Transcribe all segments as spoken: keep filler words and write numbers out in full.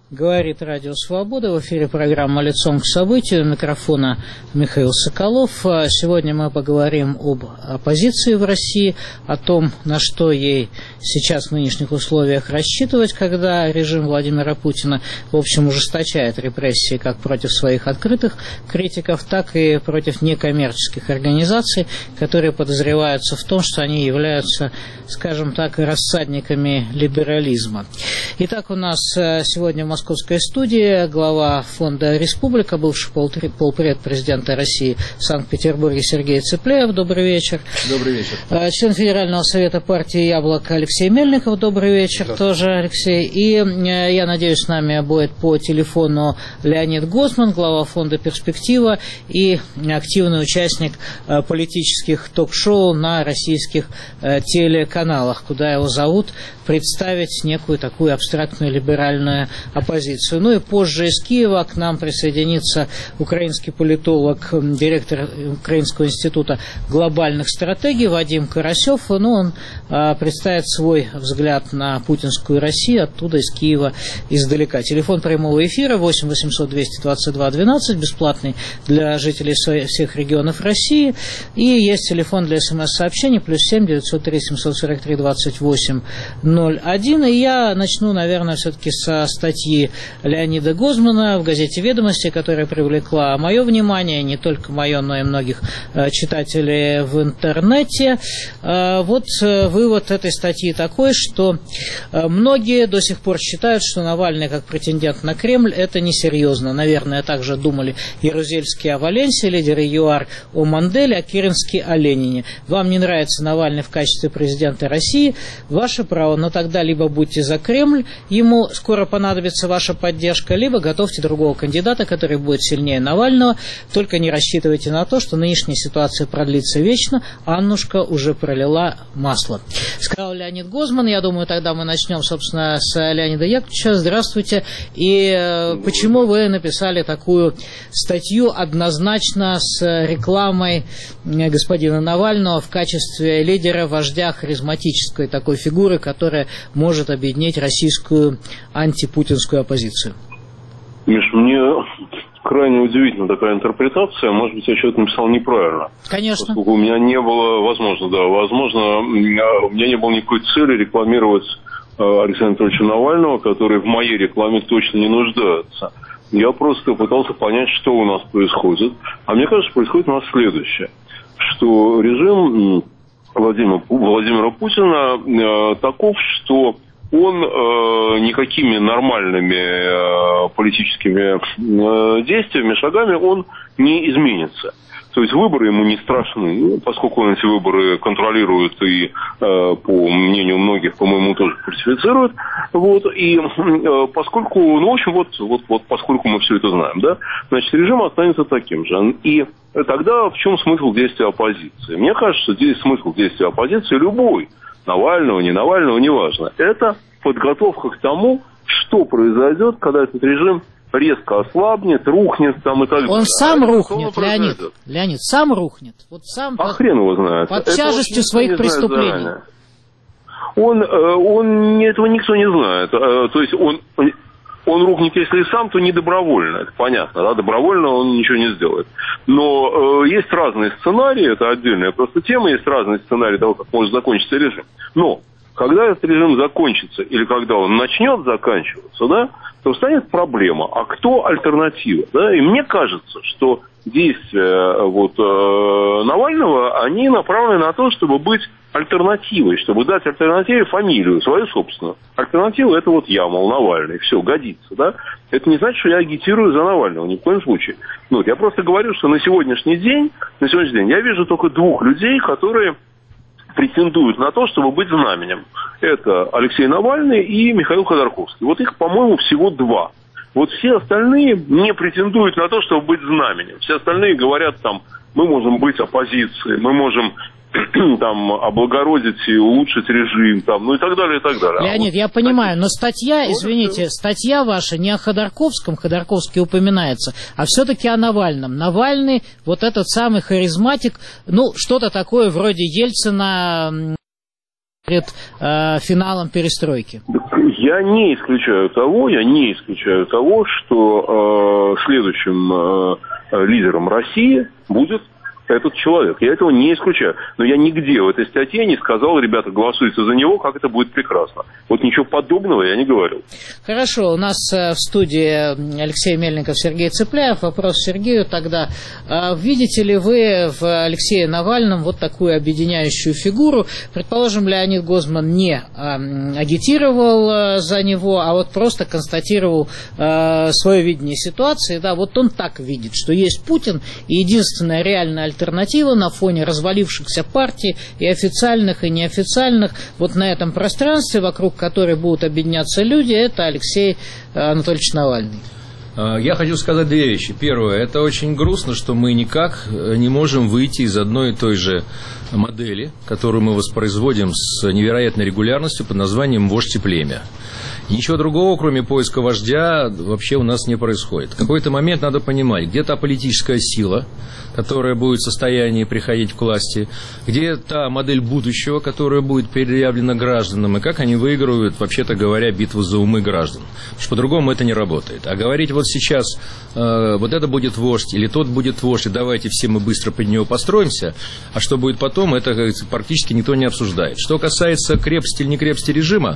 Говорит Радио Свобода. В эфире программа «Лицом к событию». У микрофона Михаил Соколов. Сегодня мы поговорим об оппозиции в России, о том, на что ей сейчас в нынешних условиях рассчитывать, когда режим Владимира Путина, в общем, ужесточает репрессии как против своих открытых критиков, так и против некоммерческих организаций, которые подозреваются в том, что они являются, скажем так, рассадниками либерализма. Итак, у нас сегодня в Московской студии глава фонда «Республика», бывший полпред президента России в Санкт-Петербурге Сергей Цыпляев. Добрый вечер. Добрый вечер. Член Федерального совета партии «Яблоко» Алексей Мельников. Добрый вечер тоже, Алексей. И, я надеюсь, с нами будет по телефону Леонид Гозман, глава фонда «Перспектива» и активный участник политических ток-шоу на российских телеканалах, куда его зовут представить некую такую абстрактную либеральную оппозицию. Ну и позже из Киева к нам присоединится украинский политолог, директор Украинского института глобальных стратегий Вадим Карасев. Ну, он а, представит свой взгляд на путинскую Россию оттуда, из Киева, издалека. Телефон прямого эфира восемь восемьсот двести двадцать два двенадцать, бесплатный для жителей всех регионов России. И есть телефон для смс-сообщений плюс семь девятьсот три семьсот сорок три двадцать восемь ноль один. И я начну, наверное, все-таки со статьи Леонида Гозмана в газете «Ведомости», которая привлекла мое внимание, не только мое, но и многих читателей в интернете. Вот вывод этой статьи такой, что многие до сих пор считают, что Навальный как претендент на Кремль – это несерьезно. Наверное, также думали Ярузельский о Валенсии, лидеры ЮАР о Манделе, а Керенский о Ленине. Вам не нравится Навальный в качестве президента России? Ваше право, но тогда либо будьте за Кремль, ему скоро понадобится ваша поддержка, либо готовьте другого кандидата, который будет сильнее Навального. Только не рассчитывайте на то, что нынешняя ситуация продлится вечно. Аннушка уже пролила масло. Сказал Леонид Гозман. Я думаю, тогда мы начнем, собственно, с Леонида Яковлевича. Здравствуйте. И э, почему вы написали такую статью однозначно с рекламой господина Навального в качестве лидера, вождя, харизматической такой фигуры, которая может объединить российскую антипутинскую оппозицию? Миш, мне крайне удивительна такая интерпретация. Может быть, я что-то написал неправильно. Конечно. Поскольку у меня не было, возможно, да, возможно, у меня не было никакой цели рекламировать Алексея Анатольевича Навального, который в моей рекламе точно не нуждается. Я просто пытался понять, что у нас происходит. А мне кажется, происходит у нас следующее. Что режим Владимира, Владимира Путина э, таков, что он э, никакими нормальными э, политическими э, действиями, шагами он не изменится. То есть выборы ему не страшны, поскольку он эти выборы контролирует и, э, по мнению многих, по-моему, тоже фальсифицирует. Вот, и э, поскольку, ну, в общем, вот, вот, вот поскольку мы все это знаем, да, значит, режим останется таким же. И тогда в чем смысл действия оппозиции? Мне кажется, что здесь смысл действия оппозиции любой, Навального, не Навального, неважно. Это подготовка к тому, что произойдет, когда этот режим резко ослабнет, рухнет там и так далее. Он сам а рухнет, Леонид. Леонид, сам рухнет. Вот сам а под, хрен его знает. Под тяжестью своих преступлений. Он, он, этого никто не знает. То есть он, он рухнет, если и сам, то не добровольно. Это понятно, да? Добровольно он ничего не сделает. Но э, есть разные сценарии, это отдельная просто тема, есть разные сценарии того, как может закончиться режим. Но когда этот режим закончится, или когда он начнет заканчиваться, да, то станет проблема, а кто альтернатива? Да? И мне кажется, что действия вот, э, Навального, они направлены на то, чтобы быть альтернативой, чтобы дать альтернативе фамилию, свою собственную. Альтернатива — это вот я, мол, Навальный, все, годится, да? Это не значит, что я агитирую за Навального, ни в коем случае. Ну, вот, я просто говорю, что на сегодняшний день, на сегодняшний день я вижу только двух людей, которые претендуют на то, чтобы быть знаменем. Это Алексей Навальный и Михаил Ходорковский. Вот их, по-моему, всего два. Вот все остальные не претендуют на то, чтобы быть знаменем. Все остальные говорят там, мы можем быть оппозицией, мы можем там облагородить и улучшить режим, там, ну и так далее, и так далее. Леонид, а вот, я понимаю, но статья, вот извините, это... статья ваша не о Ходорковском, Ходорковский упоминается, а все-таки о Навальном. Навальный, вот этот самый харизматик, ну, что-то такое вроде Ельцина перед э, финалом перестройки. Я я не исключаю того, я не исключаю того, что э, следующим э, лидером России будет этот человек. Я этого не исключаю. Но я нигде в этой статье не сказал, ребята, голосуйте за него, как это будет прекрасно. Вот ничего подобного я не говорил. Хорошо, у нас в студии Алексей Мельников, Сергей Цыпляев. Вопрос Сергею тогда. Видите ли вы в Алексее Навальном вот такую объединяющую фигуру? Предположим, Леонид Гозман не агитировал за него, а вот просто констатировал свое видение ситуации. Да, вот он так видит, что есть Путин, и единственная реальная альтернатива альтернатива на фоне развалившихся партий и официальных, и неофициальных, вот на этом пространстве, вокруг которой будут объединяться люди, это Алексей Анатольевич Навальный. Я хочу сказать две вещи. Первое, это очень грустно, что мы никак не можем выйти из одной и той же модели, которую мы воспроизводим с невероятной регулярностью под названием «Вождь и племя». Ничего другого, кроме поиска вождя, вообще у нас не происходит. В какой-то момент надо понимать, где та политическая сила, которая будет в состоянии приходить к власти, где та модель будущего, которая будет предъявлена гражданам, и как они выигрывают, вообще-то говоря, битву за умы граждан. Потому что по-другому это не работает. А говорить вот сейчас, э, вот это будет вождь, или тот будет вождь, и давайте все мы быстро под него построимся, а что будет потом, это, как говорится, практически никто не обсуждает. Что касается крепости или не крепости режима,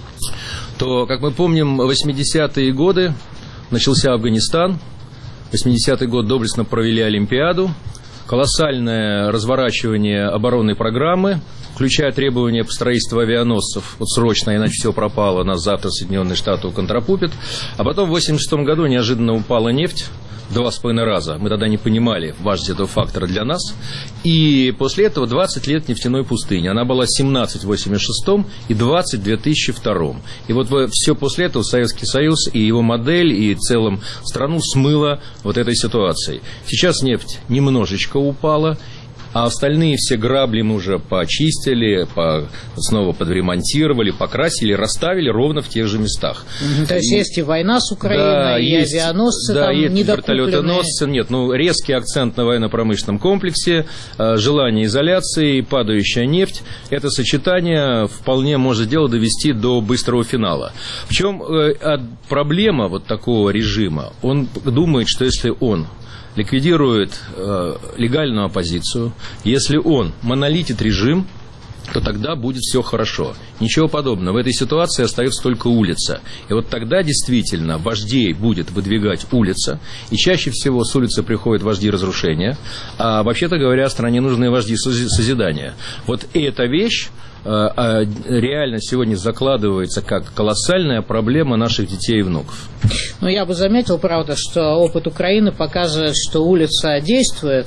то, как мы помним, в восьмидесятые годы начался Афганистан, в восьмидесятый год доблестно провели Олимпиаду, колоссальное разворачивание оборонной программы, включая требования по строительству авианосцев, вот срочно, иначе все пропало, нас завтра Соединенные Штаты уконтрапупят, а потом в восемьдесят шестом году неожиданно упала нефть, в два с половиной раза. Мы тогда не понимали важность этого фактора для нас. И после этого двадцать лет нефтяной пустыни. Она была семнадцать в восемьдесят шестом и двадцать в две тысячи втором. И вот все после этого Советский Союз и его модель, и в целом страну смыло вот этой ситуацией. Сейчас нефть немножечко упала, а остальные все грабли мы уже почистили, по, снова подремонтировали, покрасили, расставили ровно в тех же местах. Mm-hmm. То есть и, есть и война с Украиной, да, и есть, авианосцы, да, там есть недокупленные. Вертолетоносцы. Нет, ну резкий акцент на военно-промышленном комплексе, желание изоляции, падающая нефть. Это сочетание вполне может дело довести до быстрого финала. В чем проблема вот такого режима? Он думает, что если он ликвидирует э, легальную оппозицию, если он монолитит режим, то тогда будет все хорошо. Ничего подобного. В этой ситуации остается только улица. И вот тогда действительно вождей будет выдвигать улица. И чаще всего с улицы приходят вожди разрушения. А вообще-то говоря, стране нужны вожди созидания. Вот эта вещь реально сегодня закладывается как колоссальная проблема наших детей и внуков. Ну, я бы заметил, правда, что опыт Украины показывает, что улица действует,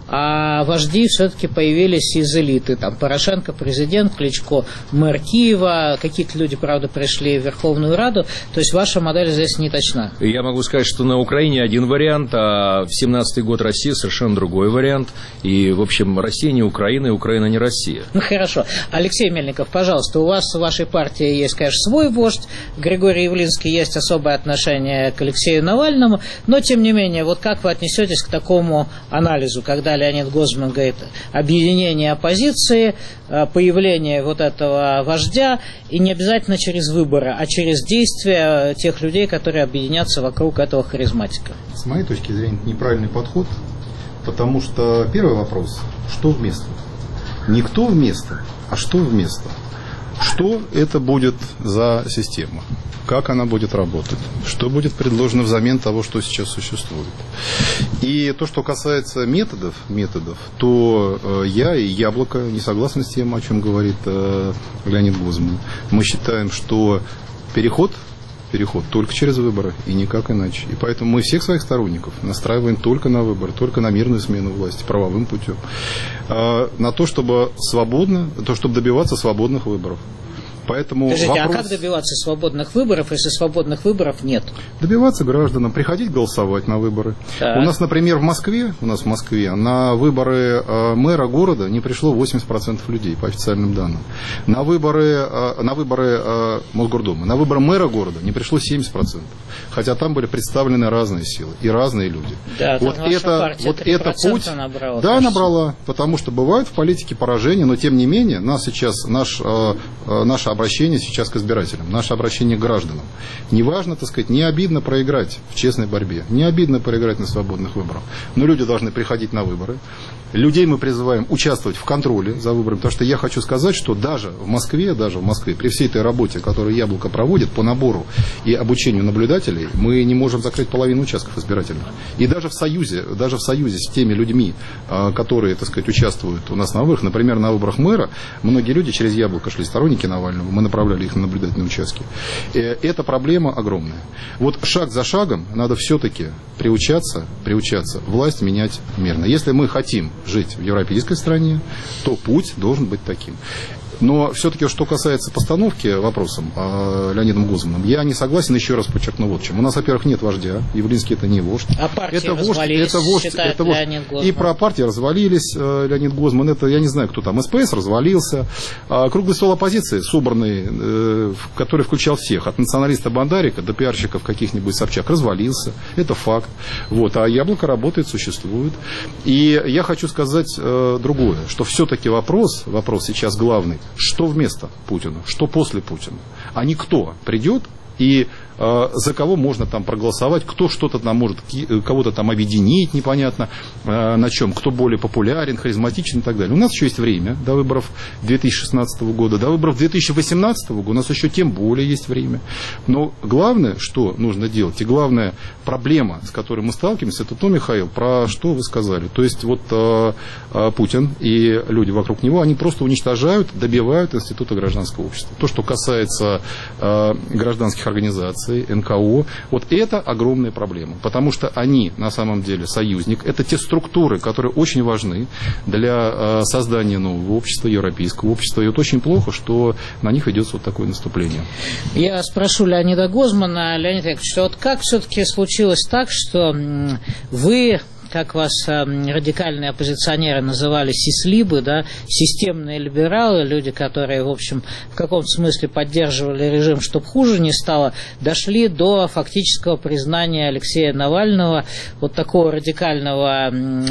а вожди все-таки появились из элиты. Там Порошенко, президент, Кличко, мэр Киева, какие-то люди, правда, пришли в Верховную Раду. То есть ваша модель здесь не точна. Я могу сказать, что на Украине один вариант, а в семнадцатый год России совершенно другой вариант. И, в общем, Россия не Украина, и Украина не Россия. Ну, хорошо. Алексей Мельников, пожалуйста, у вас в вашей партии есть, конечно, свой вождь. Григорий Явлинский, есть особое отношение к Алексею Навальному. Но, тем не менее, вот как вы отнесетесь к такому анализу, когда Леонид Гозман говорит объединение оппозиции, появление вот этого вождя, и не обязательно через выборы, а через действия тех людей, которые объединятся вокруг этого харизматика? С моей точки зрения, это неправильный подход, потому что первый вопрос, что вместо? Не кто вместо, а что вместо? Что это будет за система? Как она будет работать? Что будет предложено взамен того, что сейчас существует? И то, что касается методов, методов то э, я и Яблоко не согласны с тем, о чем говорит э, Леонид Гозман. Мы считаем, что переход, переход только через выборы и никак иначе. И поэтому мы всех своих сторонников настраиваем только на выборы, только на мирную смену власти, правовым путем. Э, на то, чтобы свободно, то, чтобы добиваться свободных выборов. Поэтому Скажите, вопрос... а как добиваться свободных выборов, если свободных выборов нет? Добиваться гражданам, приходить голосовать на выборы. Так. У нас, например, в Москве, у нас в Москве на выборы э, мэра города не пришло восемьдесят процентов людей, по официальным данным. На выборы, э, на выборы э, Мосгордума, на выборы мэра города не пришло семьдесят процентов. Хотя там были представлены разные силы и разные люди. Да, вот это, вот это путь, набрала, да, набрала, потому что бывают в политике поражения, но тем не менее, нас сейчас, наш, э, наша обращение сейчас к избирателям, наше обращение к гражданам. Неважно, так сказать, не обидно проиграть в честной борьбе, не обидно проиграть на свободных выборах, но люди должны приходить на выборы. Людей мы призываем участвовать в контроле за выборами, потому что я хочу сказать, что даже в Москве, даже в Москве, при всей этой работе, которую Яблоко проводит по набору и обучению наблюдателей, мы не можем закрыть половину участков избирательных. И даже в союзе, даже в союзе с теми людьми, которые, так сказать, участвуют у нас на выборах, например, на выборах мэра, многие люди через Яблоко шли, сторонники Навального, мы направляли их на наблюдательные участки. Эта проблема огромная. Вот шаг за шагом надо все-таки приучаться, приучаться власть менять мирно. Если мы хотим жить в европейской стране, то путь должен быть таким. Но все-таки, что касается постановки вопросом э, Леонидом Гозманом, я не согласен, еще раз подчеркну вот чем. У нас, во-первых, нет вождя, Явлинский это не вождь. А партии это вождь, развалились, это вождь, считает это вождь. Леонид Гозман. И про партии развалились, э, Леонид Гозман, это я не знаю, кто там, СПС развалился. А круглый стол оппозиции, собранный, э, который включал всех, от националиста Бандарика до пиарщиков каких-нибудь Собчак, развалился. Это факт. Вот. А Яблоко работает, существует. И я хочу сказать э, другое, что все-таки вопрос, вопрос сейчас главный, что вместо Путина, что после Путина, а не кто придет и э, за кого можно там проголосовать, кто что-то там может, кого-то там объединить, непонятно э, на чем, кто более популярен, харизматичен и так далее. У нас еще есть время до выборов две тысячи шестнадцатого года, до выборов две тысячи восемнадцатого года у нас еще тем более есть время. Но главное, что нужно делать, и главная проблема, с которой мы сталкиваемся, это то, Михаил, про что вы сказали. То есть вот э, э, Путин и люди вокруг него, они просто уничтожают, добивают институты гражданского общества. То, что касается э, гражданских организаций, эн ка о, вот это огромная проблема, потому что они на самом деле союзник, это те структуры, которые очень важны для э, создания нового общества, европейского общества, и вот очень плохо, что на них идется вот такое наступление. Я спрошу Леонида Гозмана, Леонид Яковлевич, что вот как все-таки случилось так, что вы, как вас э, радикальные оппозиционеры называли, сислибы, да, системные либералы, люди, которые, в общем, в каком-то смысле поддерживали режим, чтобы хуже не стало, дошли до фактического признания Алексея Навального, вот такого радикального,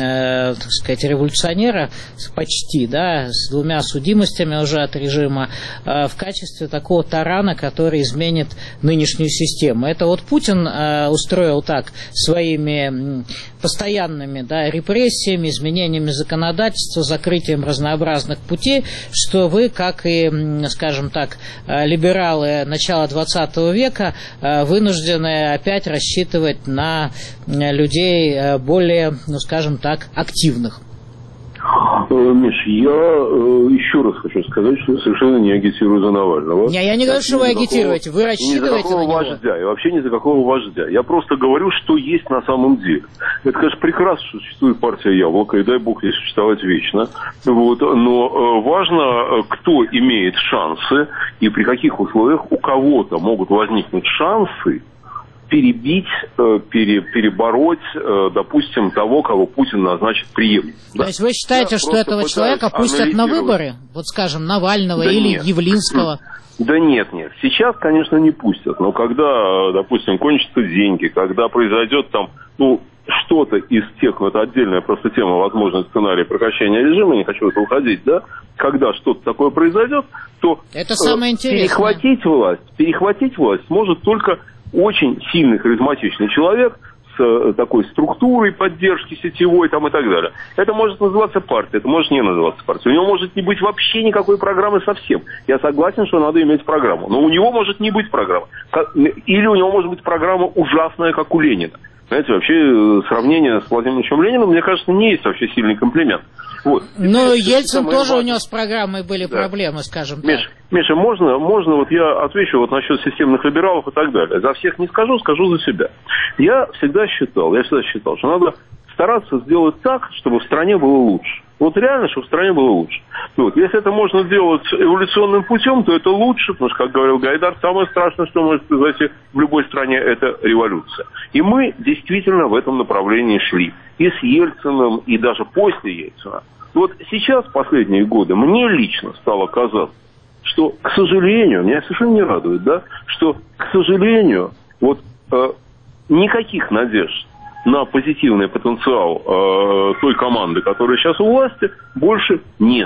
э, так сказать, революционера, почти, да, с двумя судимостями уже от режима, э, в качестве такого тарана, который изменит нынешнюю систему. Это вот Путин э, устроил так своими постоянными, да, репрессиями, изменениями законодательства, закрытием разнообразных путей, что вы, как и, скажем так, либералы начала двадцатого века, вынуждены опять рассчитывать на людей более, ну, скажем так, активных. Миш, я э, еще раз хочу сказать, что я совершенно не агитирую за Навального. Не, я не говорю, что вы агитируете, вы рассчитываете на него. Вождя, и вообще ни за какого вождя. Я просто говорю, что есть на самом деле. Это, конечно, прекрасно, что существует партия Яблоко, и дай бог ей существовать вечно. Вот, но э, важно, кто имеет шансы, и при каких условиях у кого-то могут возникнуть шансы перебить, пере, перебороть, допустим, того, кого Путин назначит преемником. То да. есть вы считаете, Я что этого человека пустят на выборы? Вот, скажем, Навального да или нет. Явлинского? Да нет, нет. Сейчас, конечно, не пустят. Но когда, допустим, кончатся деньги, когда произойдет там, ну, что-то из тех, ну, это отдельная просто тема, возможный сценарий прекращения режима, не хочу в это уходить, да, когда что-то такое произойдет, то это самое интересное. перехватить власть, перехватить власть может только очень сильный, харизматичный человек с такой структурой поддержки сетевой там, и так далее. Это может называться партией, это может не называться партией. У него может не быть вообще никакой программы совсем. Я согласен, что надо иметь программу. Но у него может не быть программы. Или у него может быть программа ужасная, как у Ленина. Знаете, вообще сравнение с Владимиром Ильичем Лениным, мне кажется, не есть вообще сильный комплимент. Вот. Но Ельцин тоже, у него с программой были да. проблемы, скажем так. Миша, Миша, можно, можно, вот я отвечу вот насчет системных либералов и так далее. За всех не скажу, скажу за себя. Я всегда считал, я всегда считал, что надо стараться сделать так, чтобы в стране было лучше. Вот реально, чтобы в стране было лучше. Вот. Если это можно делать эволюционным путем, то это лучше, потому что, как говорил Гайдар, самое страшное, что может произойти в любой стране, это революция. И мы действительно в этом направлении шли. И с Ельциным, и даже после Ельцина. Вот сейчас, последние годы, мне лично стало казаться, что, к сожалению, меня совершенно не радует, да, что, к сожалению, вот э, никаких надежд на позитивный потенциал э, той команды, которая сейчас у власти, больше нету.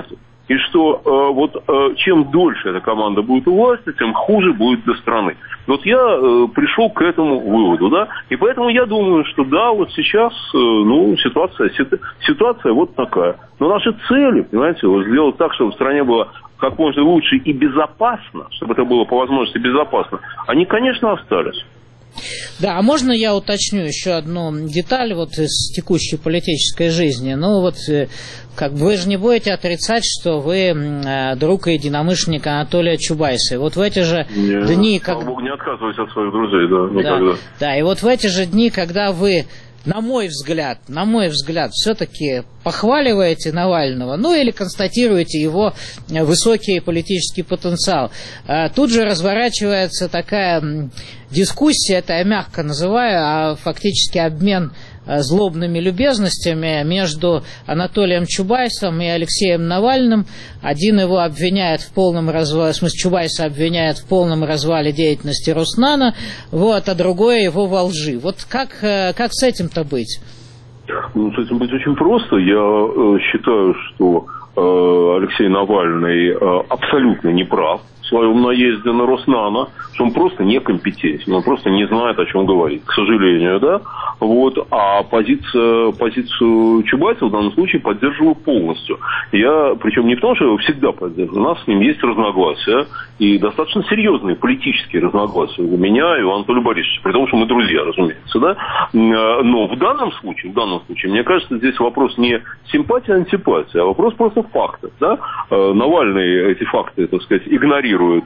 и что э, вот э, чем дольше эта команда будет у власти, тем хуже будет для страны. Вот я э, пришел к этому выводу, да, и поэтому я думаю, что да, вот сейчас, э, ну, ситуация, ситуация вот такая. Но наши цели, понимаете, вот сделать так, чтобы в стране было как можно лучше и безопасно, чтобы это было по возможности безопасно, они, конечно, остались. Да, а можно я уточню еще одну деталь вот из текущей политической жизни? Ну вот, как бы вы же не будете отрицать, что вы друг и единомышленник Анатолия Чубайса. И вот в эти же не, дни... Слава как... Богу, не отказываюсь от своих друзей, да, никогда. Да, да, и вот в эти же дни, когда вы... На мой взгляд, на мой взгляд, все-таки похваливаете Навального, ну или констатируете его высокий политический потенциал. Тут же разворачивается такая дискуссия, это я мягко называю, а фактически обмен злобными любезностями между Анатолием Чубайсом и Алексеем Навальным. Один его обвиняет в полном развале, в смысле Чубайса обвиняет в полном развале деятельности Роснана, вот, а другой его во лжи. Вот как, как с этим-то быть? Ну, с этим быть очень просто. Я э, считаю, что э, Алексей Навальный э, абсолютно не прав в своем наезде на Роснана, что он просто некомпетентен, он просто не знает, о чем говорит, к сожалению, да. Вот, а позиция, позицию Чубайса в данном случае поддерживаю полностью. Я, причем не потому, что я его всегда поддерживаю, у нас с ним есть разногласия, и достаточно серьезные политические разногласия у меня и у Анатолия Борисовича, при том, что мы друзья, разумеется, да. Но в данном случае, в данном случае, мне кажется, здесь вопрос не симпатия, а антипатия, а вопрос просто фактов, да. Навальный эти факты, так сказать, игнорирует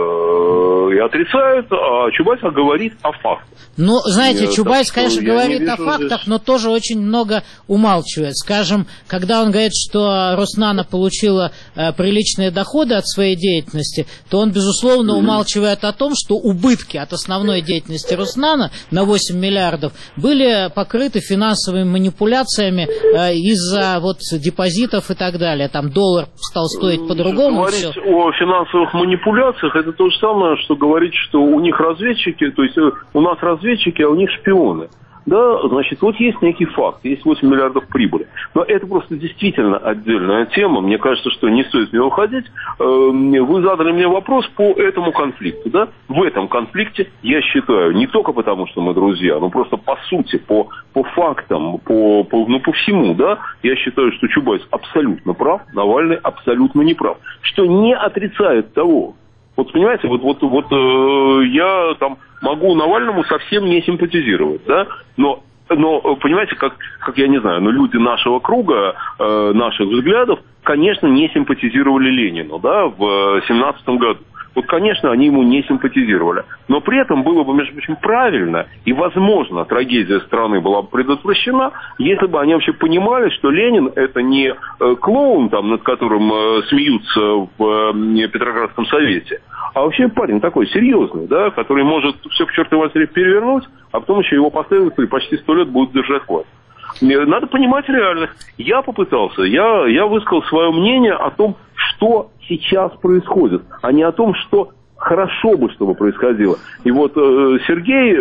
и отрицает, а Чубайс говорит о фактах. Ну, знаете, Нет, Чубайс, конечно, говорит вижу о фактах, здесь... но тоже очень много умалчивает. Скажем, когда он говорит, что Роснана получила э, приличные доходы от своей деятельности, то он, безусловно, mm-hmm. умалчивает о том, что убытки от основной деятельности Роснана на восемь миллиардов были покрыты финансовыми манипуляциями э, из-за вот депозитов и так далее. Там доллар стал стоить по-другому. Говорить все. о финансовых манипуляциях, это то же самое, что говорить, что у них разведчики, то есть у нас разведчики, а у них шпионы. Да, значит, вот есть некий факт, есть восемь миллиардов прибыли. Но это просто действительно отдельная тема. Мне кажется, что не стоит в нее уходить. Вы задали мне вопрос по этому конфликту. Да? В этом конфликте, я считаю, не только потому, что мы друзья, но просто по сути, по, по фактам, по, по, ну, по всему, да, я считаю, что Чубайс абсолютно прав, Навальный абсолютно не прав. Что не отрицает того. Вот понимаете, вот, вот, вот э, я там могу Навальному совсем не симпатизировать, да, но, но понимаете, как, как я не знаю, но люди нашего круга, э, наших взглядов, конечно, не симпатизировали Ленину, да, в семнадцатом году. Вот, конечно, они ему не симпатизировали. Но при этом было бы, между прочим, правильно, и, возможно, трагедия страны была бы предотвращена, если бы они вообще понимали, что Ленин – это не э, клоун, там, над которым э, смеются в э, Петроградском совете, а вообще парень такой серьезный, да, который может все к чертовой матери перевернуть, а потом еще его последователи почти сто лет будут держать власть. Надо понимать реальность. Я попытался, я, я высказал свое мнение о том, что сейчас происходит, а не о том, что хорошо бы, чтобы происходило. И вот э, Сергей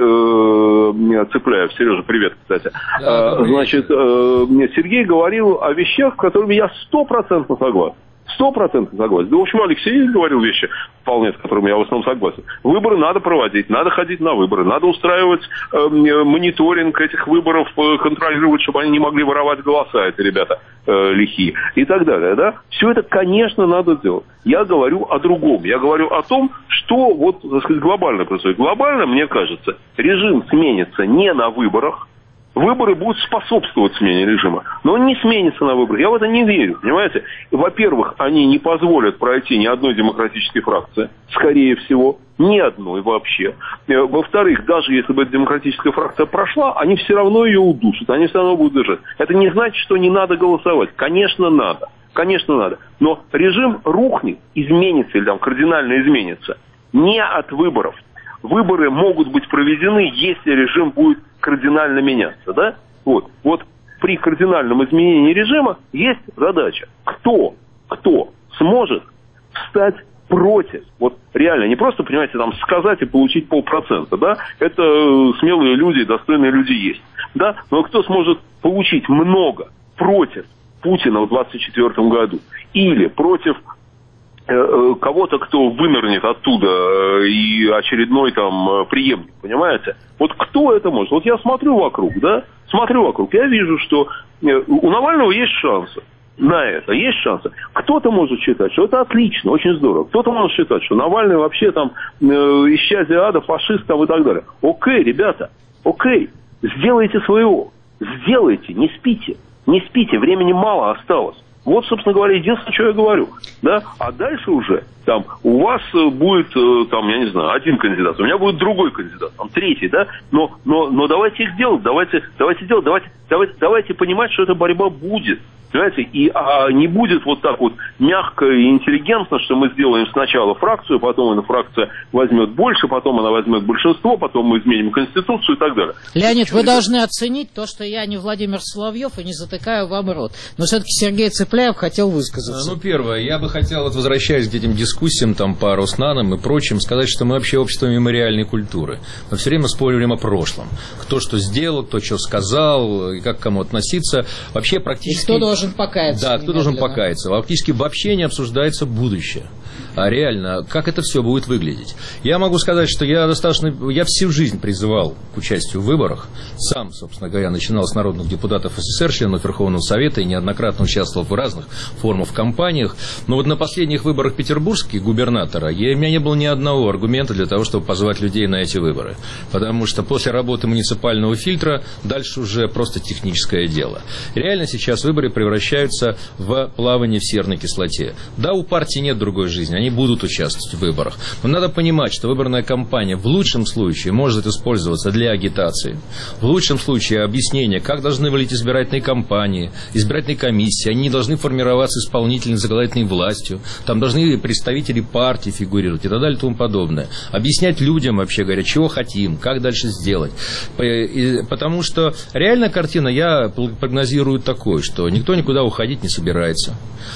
э, Цепляев, Сережа, привет, кстати, да, э, значит, э, Сергей говорил о вещах, с которыми я стопроцентно согласен. Сто процентов согласен. Да, в общем, Алексей говорил вещи, вполне с которыми я в основном согласен. Выборы надо проводить, надо ходить на выборы, надо устраивать э, мониторинг этих выборов, э, контролировать, чтобы они не могли воровать голоса, эти ребята э, лихие, и так далее. Да? Все это, конечно, надо делать. Я говорю о другом. Я говорю о том, что вот, так сказать, глобально происходит. Глобально, мне кажется, режим сменится не на выборах. Выборы будут способствовать смене режима, но он не сменится на выборах. Я в это не верю, понимаете? Во-первых, они не позволят пройти ни одной демократической фракции, скорее всего, ни одной вообще. Во-вторых, даже если бы эта демократическая фракция прошла, они все равно ее удушат, они все равно будут держать. Это не значит, что не надо голосовать. Конечно, надо. Конечно, надо. Но режим рухнет, изменится или там кардинально изменится не от выборов. Выборы могут быть проведены, если режим будет кардинально меняться, да? Вот, вот при кардинальном изменении режима есть задача. Кто, кто сможет встать против? Вот реально, не просто, понимаете, там сказать и получить полпроцента, да? Это смелые люди, достойные люди есть, да? Но кто сможет получить много против Путина в двадцать четвёртом году или против кого-то, кто вынырнет оттуда и очередной там преемник, понимаете? Вот кто это может? Вот я смотрю вокруг, да, смотрю вокруг, я вижу, что у Навального есть шансы на это, есть шансы. Кто-то может считать, что это отлично, очень здорово. Кто-то может считать, что Навальный вообще там э, исчадие ада, фашист там и так далее. Окей, ребята, окей, сделайте своего, сделайте, не спите, не спите, времени мало осталось. Вот, собственно говоря, единственное, что я говорю. Да? А дальше уже там у вас будет, там, я не знаю, один кандидат, у меня будет другой кандидат, там третий, да? Но, но, но давайте их делать, давайте, давайте делать, давайте, давайте, давайте понимать, что эта борьба будет. Понимаете, и а, не будет вот так вот мягко и интеллигентно, что мы сделаем сначала фракцию, потом эта фракция возьмет больше, потом она возьмет большинство, потом мы изменим Конституцию и так далее. Леонид, вы должны оценить то, что я не Владимир Соловьев и не затыкаю вам рот. Но все-таки Сергей Цыпляев хотел высказаться. Ну, первое, я бы хотел, вот, возвращаясь к этим дискуссиям там, по Роснанам и прочим, сказать, что мы вообще общество мемориальной культуры. Мы все время спорим о прошлом. Кто что сделал, кто что сказал, и как к кому относиться. Вообще практически... И кто должен покаяться. Да, кто должен покаяться. Фактически вообще не обсуждается будущее. А реально, как это все будет выглядеть. Я могу сказать, что я достаточно... Я всю жизнь призывал к участию в выборах. Сам, собственно говоря, начинал с народных депутатов СССР, членов Верховного Совета, и неоднократно участвовал в разных формах, кампаниях. Но вот на последних выборах петербургских губернатора я, у меня не было ни одного аргумента для того, чтобы позвать людей на эти выборы. Потому что после работы муниципального фильтра дальше уже просто техническое дело. Реально сейчас выборы превращаются в плавание в серной кислоте. Да, у партии нет другой жизни, они будут участвовать в выборах. Но надо понимать, что выборная кампания в лучшем случае может использоваться для агитации. В лучшем случае объяснение, как должны выглядеть избирательные кампании, избирательные комиссии. Они не должны формироваться исполнительной, законодательной властью. Там должны представители партии фигурировать и так далее и тому подобное. Объяснять людям, вообще говоря, чего хотим, как дальше сделать. Потому что реальная картина, я прогнозирую такой, что никто никуда уходить не собирается.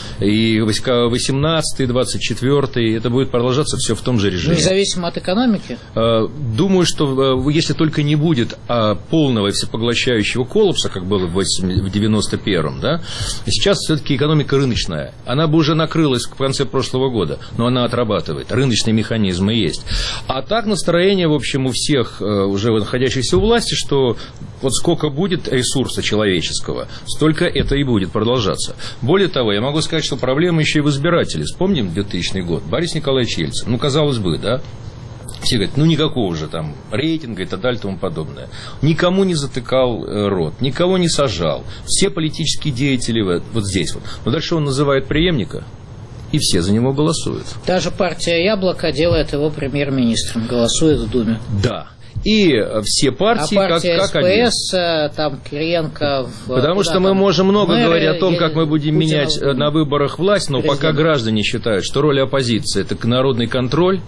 И восемнадцатый, двадцать четвёртый, это будет продолжаться все в том же режиме. Независимо от экономики? Думаю, что если только не будет полного и всепоглощающего коллапса, как было в девяносто первом, да, сейчас все-таки экономика рыночная. Она бы уже накрылась в конце прошлого года, но она отрабатывает. Рыночные механизмы есть. А так настроение, в общем, у всех уже находящихся у власти, что вот сколько будет ресурса человеческого, столько это и будет продолжаться. Более того, я могу сказать, что проблема еще и в избирателе. Вспомним двухтысячный год. Борис Николаевич Ельцин. Ну, казалось бы, да? Все говорят, ну, никакого же там рейтинга и так далее и тому подобное. Никому не затыкал рот, никого не сажал. Все политические деятели вот здесь вот. Но дальше он называет преемника, и все за него голосуют. Даже партия «Яблоко» делает его премьер-министром, голосует в Думе. Да. И все партии, а партия как, как один. СПС, там Кириенко... В, Потому что мы можем много мэры, говорить о том, как мы будем Путина менять на выборах власть, но президент. Пока граждане считают, что роль оппозиции – это народный контроль,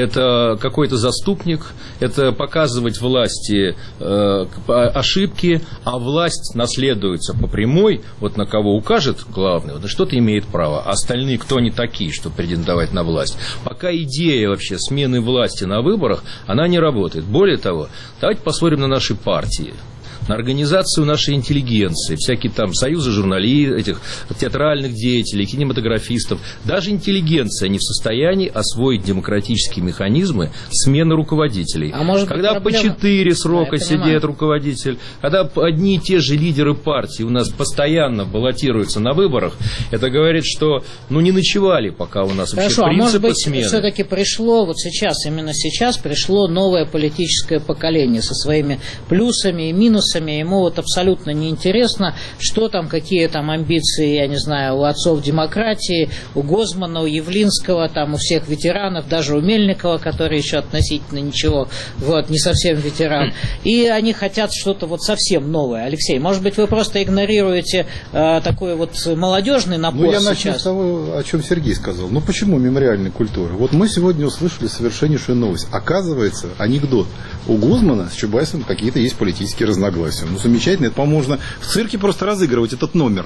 это какой-то заступник, это показывать власти э, ошибки, а власть наследуется по прямой, вот на кого укажет главный, вот что-то имеет право, а остальные кто они такие, чтобы претендовать на власть. Пока идея вообще смены власти на выборах, она не работает. Более того, давайте посмотрим на наши партии, на организацию нашей интеллигенции, всякие там союзы журналистов, этих театральных деятелей, кинематографистов. Даже интеллигенция не в состоянии освоить демократические механизмы смены руководителей. А может когда быть, проблема... по четыре срока да, сидит руководитель, когда одни и те же лидеры партии у нас постоянно баллотируются на выборах, это говорит, что ну не ночевали пока у нас Хорошо, вообще принципы смены. А может быть, смены. все-таки пришло, вот сейчас, именно сейчас пришло новое политическое поколение со своими плюсами и минусами. Ему вот абсолютно неинтересно, что там, какие там амбиции, я не знаю, у отцов демократии, у Гозмана, у Явлинского, там у всех ветеранов, даже у Мельникова, который еще относительно ничего, вот, не совсем ветеран. И они хотят что-то вот совсем новое. Алексей, может быть, вы просто игнорируете э, такой вот молодежный напор сейчас? Ну, я сейчас? начну с того, о чем Сергей сказал. Ну, почему мемориальная культура? Вот мы сегодня услышали совершеннейшую новость. Оказывается, анекдот. У Гозмана с Чубайсом какие-то есть политические разногласия. Ну, замечательно, это, по-моему, можно в цирке просто разыгрывать этот номер.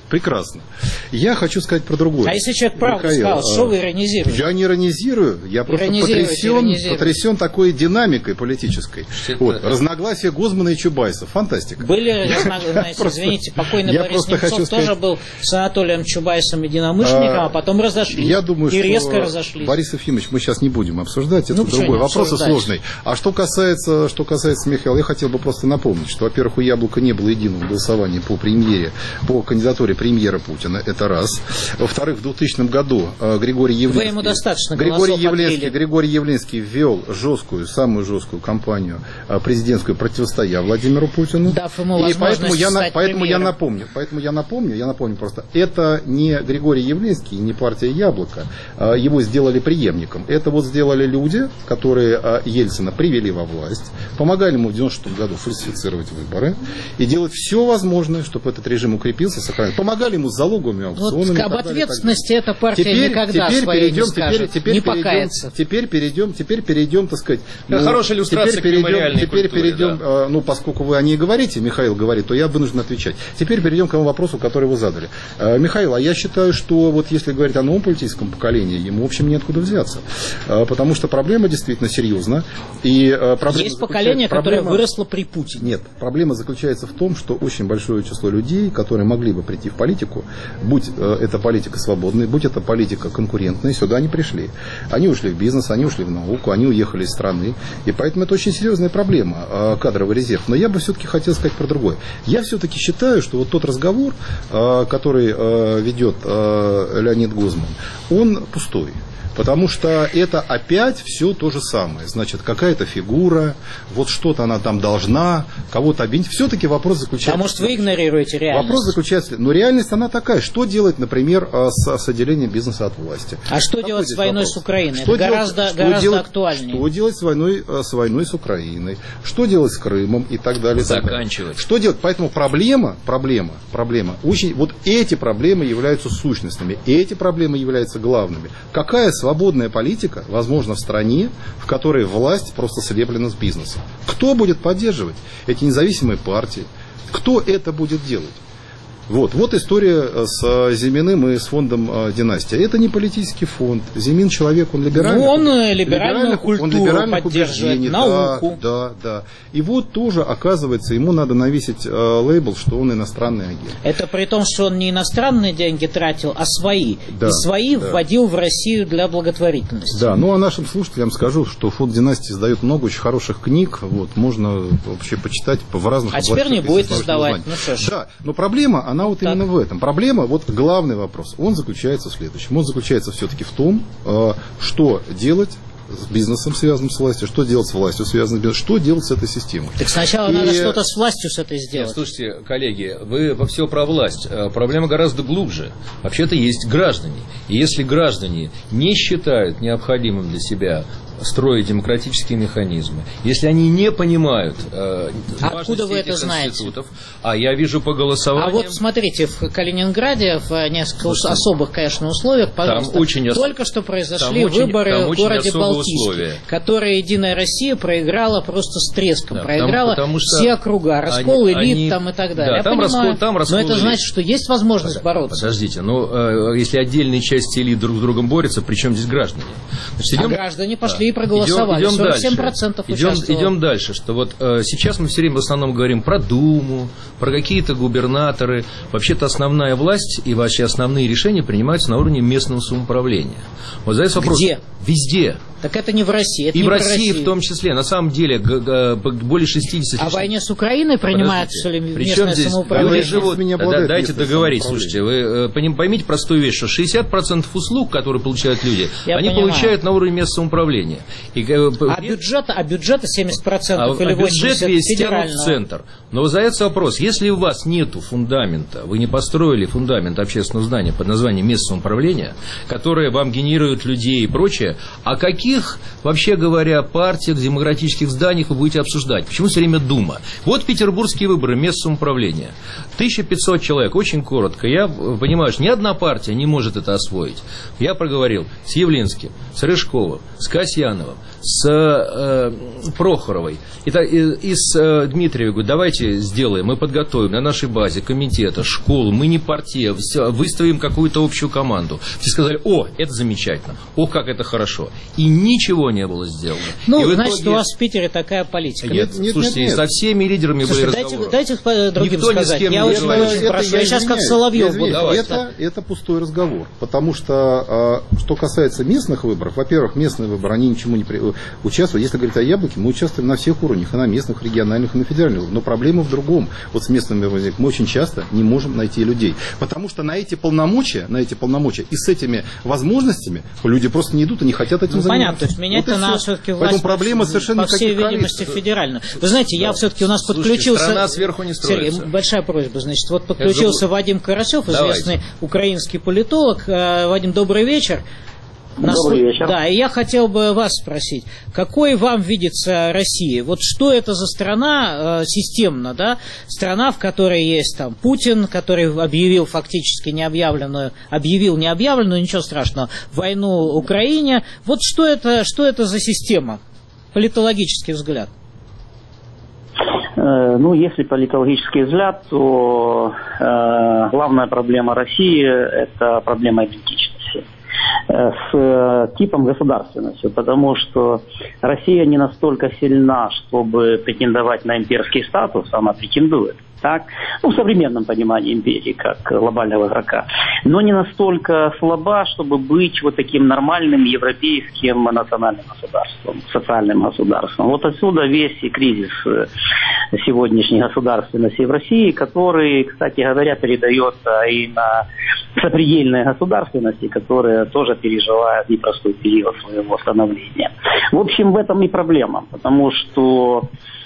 Прекрасно. Я хочу сказать про другое. А если человек правду Михаил, сказал, что вы иронизируете? Я не иронизирую, я просто потрясен, потрясен такой динамикой политической. Вот. Разногласия Гозмана и Чубайса. Фантастика. Были разногласия, извините, покойный Борис Немцов тоже был с Анатолием Чубайсом единомышленником, а потом разошлись. Я думаю, и резко что, разошлись. Борис Ефимович, мы сейчас не будем обсуждать, это ну, другой вопрос и сложный. А что касается, что касается Михаила, я хотел бы просто напомнить, что, во-первых, у Яблока не было единого голосования по премьере, по кандидатуре премьера Путина, это раз. Во-вторых, в двухтысячном году Григорий Явлинский, Вы ему достаточно Григорий Явлинский, отбили. Григорий Явлинский ввел жесткую, самую жесткую кампанию президентскую, противостоя Владимиру Путину. Дав ему и поэтому я, стать поэтому я напомню, поэтому я напомню, я напомню просто, это не Григорий Явлинский, не партия Яблоко, его сделали преемником. Это вот сделали люди, которые Ельцина привели во власть, помогали ему в девяносто шестом году фальсифицировать выборы и делать все возможное, чтобы этот режим укрепился, сохранил. Помогали ему с залоговыми аукционами. Вот об ответственности эта партия теперь, никогда теперь своей перейдем, не скажет, теперь, теперь не перейдем, покается. Теперь перейдем, теперь перейдем, так сказать. Ну, хорошая иллюстрация теперь перейдем, к мемориальной теперь культуре, перейдем, да. ну, поскольку вы о ней говорите, Михаил говорит, то я вынужден отвечать. Теперь перейдем к тому вопросу, который вы задали. Михаил, а я считаю, что вот если говорить о новом политическом поколении, ему, в общем, неоткуда взяться. Потому что проблема действительно серьезна. И проблема Есть поколение, проблема... которое выросло при Путине. Нет, проблема заключается в том, что очень большое число людей, которые могли бы прийти в политику, будь это политика свободная, будь это политика конкурентная, сюда не пришли. Они ушли в бизнес, они ушли в науку, они уехали из страны. И поэтому это очень серьезная проблема, кадровый резерв. Но я бы все-таки хотел сказать про другое. Я все-таки считаю, что вот тот разговор, который ведет Леонид Гозман, он пустой. Потому что это опять все то же самое. Значит, какая-то фигура, вот что-то она там должна, кого-то обвинить. Все-таки вопрос заключается... А может, вы игнорируете реальность? Вопрос заключается... Но реальность она такая. Что делать, например, с, с отделением бизнеса от власти? А что Какой делать с войной вопрос? с Украиной? Что это делать, гораздо, что гораздо делать, актуальнее. Что делать с войной, с войной с Украиной? Что делать с Крымом и так далее? Заканчивать. Что делать? Поэтому проблема, проблема, проблема. Очень, вот эти проблемы являются сущностными. Эти проблемы являются главными. Какая свободная политика возможно, в стране, в которой власть просто слеплена с бизнесом? Кто будет поддерживать эти независимые партии? Кто это будет делать? Вот, вот история с Зиминым и с фондом «Династия». Это не политический фонд. Зимин человек, он либеральный. Ну, он либеральную культуру он либеральных поддерживает, убеждений, науку. Да, да, да. И вот тоже, оказывается, ему надо навесить э, лейбл, что он иностранный агент. Это при том, что он не иностранные деньги тратил, а свои. Да, и свои да. вводил в Россию для благотворительности. Да, ну а нашим слушателям скажу, что фонд «Династия» издает много очень хороших книг. Вот, можно вообще почитать в разных А теперь не будет издавать. Ну, что ж. Да, но проблема, она вот так. Именно в этом. Проблема, вот главный вопрос, он заключается в следующем. Он заключается все-таки в том, что делать с бизнесом, связанным с властью, что делать с властью, связанным с бизнесом, что делать с этой системой. Так сначала и... надо что-то с властью с этой сделать. Нет, слушайте, коллеги, вы все про власть. Проблема гораздо глубже. Вообще-то есть граждане. И если граждане не считают необходимым для себя строить демократические механизмы, если они не понимают э, откуда вы это знаете? А я вижу по голосованию. А вот смотрите, в Калининграде в несколько Слушайте, особых, конечно, условиях, пожалуйста, там очень только что произошли там выборы очень, в городе Балтийске, условия. которые Единая Россия проиграла просто с треском, да, проиграла там, все округа, раскол они, элит они, там и так далее. Да, я там понимаю, раскол, там раскол но это элит. значит, что есть возможность Под, бороться. Подождите, ну э, если отдельные части элит друг с другом борются, при чем здесь граждане? Значит, идем, а граждане пошли да. и проголосовали. Идем, идем сорок семь процентов идем, идем дальше, что вот э, сейчас мы все время в основном говорим про Думу, про какие-то губернаторы. Вообще-то основная власть и вообще основные решения принимаются на уровне местного самоуправления. Вот задается вопрос. Где? Везде. Так это не в России. Это и не в России Россию. В том числе. На самом деле более шестьдесят. А в войне с Украиной принимается ли местное самоуправление? Живут, да, дайте договорить. Слушайте, вы поймите простую вещь, что шестьдесят процентов услуг, которые получают люди, Я они понимаю. получают на уровне местного самоуправления. И, а, бюджета, а бюджета семьдесят процентов а, или а бюджет восемьдесят процентов весь федерального. в центр. Но задается вопрос, если у вас нету фундамента, вы не построили фундамент общественного здания под названием местное самоуправление, которое вам генерирует людей и прочее, о каких, вообще говоря, партиях, демократических зданиях вы будете обсуждать? Почему все время Дума? Вот петербургские выборы, местное самоуправление. тысяча пятьсот человек, очень коротко. Я понимаю, что ни одна партия не может это освоить. Я проговорил с Явлинским, с Рыжковым, с Касьяновым, с э, Прохоровой и, и, и с э, Дмитриевой, говорю, давайте сделаем, мы подготовим на нашей базе комитета, школу, мы не партия, выставим какую-то общую команду. Все сказали, о, это замечательно, о, как это хорошо. И ничего не было сделано. Ну, и значит, итоге... у вас в Питере такая политика. Нет, нет, слушайте, нет, нет. со всеми лидерами Слушайте, были дайте, разговоры. дайте другим Никто сказать. ни с кем я не очень, говорит. очень это, прошу. Я, я сейчас как Соловьев буду. Это, это пустой разговор. Потому что, что касается местных выборов, во-первых, местные выборы, они ничему не при... участвуют. Если говорить о Яблоке, мы участвуем на всех уровнях, и на местных, региональных, и на федеральных. Но проблема в другом. Вот с местными выборами мы очень часто не можем найти людей. Потому что на эти полномочия, на эти полномочия и с этими возможностями люди просто не идут и не хотят этим ну, заниматься. Понятно, то есть менять-то вот надо все-таки власть. Поэтому проблема совершенно по всей никаких видимости границ. федеральную. Вы знаете, я да. все-таки у нас Слушайте, подключился... страна сверху не строится. Сергей, большая просьба, значит, вот подключился Это... Вадим Карасев, известный Давайте. украинский политолог. Вадим, добрый вечер. Нас... Добрый вечер. Да, и я хотел бы вас спросить, какой вам видится Россия? Вот что это за страна э, системно, да? Страна, в которой есть там Путин, который объявил фактически необъявленную, объявил необъявленную, ничего страшного, войну Украине. Вот что это, что это за система? Политологический взгляд. Ну, если политологический взгляд, то э, главная проблема России – это проблема идентичности с типом государственности, потому что Россия не настолько сильна, чтобы претендовать на имперский статус, она претендует, так? Ну, в современном понимании империи, как глобального игрока, но не настолько слаба, чтобы быть вот таким нормальным европейским национальным государством, социальным государством. Вот отсюда весь и кризис сегодняшней государственности в России, который, кстати говоря, передается и на сопредельные государственности, которые тоже переживают непростой период своего становления. В общем, в этом и проблема, потому что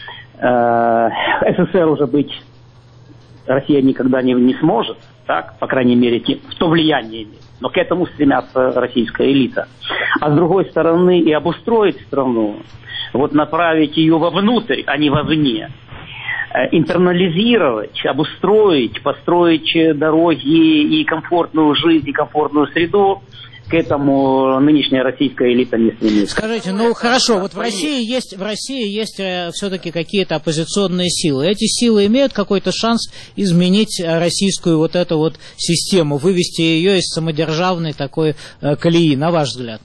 э, СССР уже быть Россия никогда не, не сможет, так, по крайней мере, в то влияние имеет. Но к этому стремятся российская элита. А с другой стороны, и обустроить страну, вот направить ее вовнутрь, а не вовне, интернализировать, обустроить, построить дороги и комфортную жизнь, и комфортную среду, к этому нынешняя российская элита не стремится. Скажите, ну хорошо, вот в России есть, в России есть э, все-таки какие-то оппозиционные силы. Эти силы имеют какой-то шанс изменить российскую вот эту вот систему, вывести ее из самодержавной такой э, колеи, на ваш взгляд?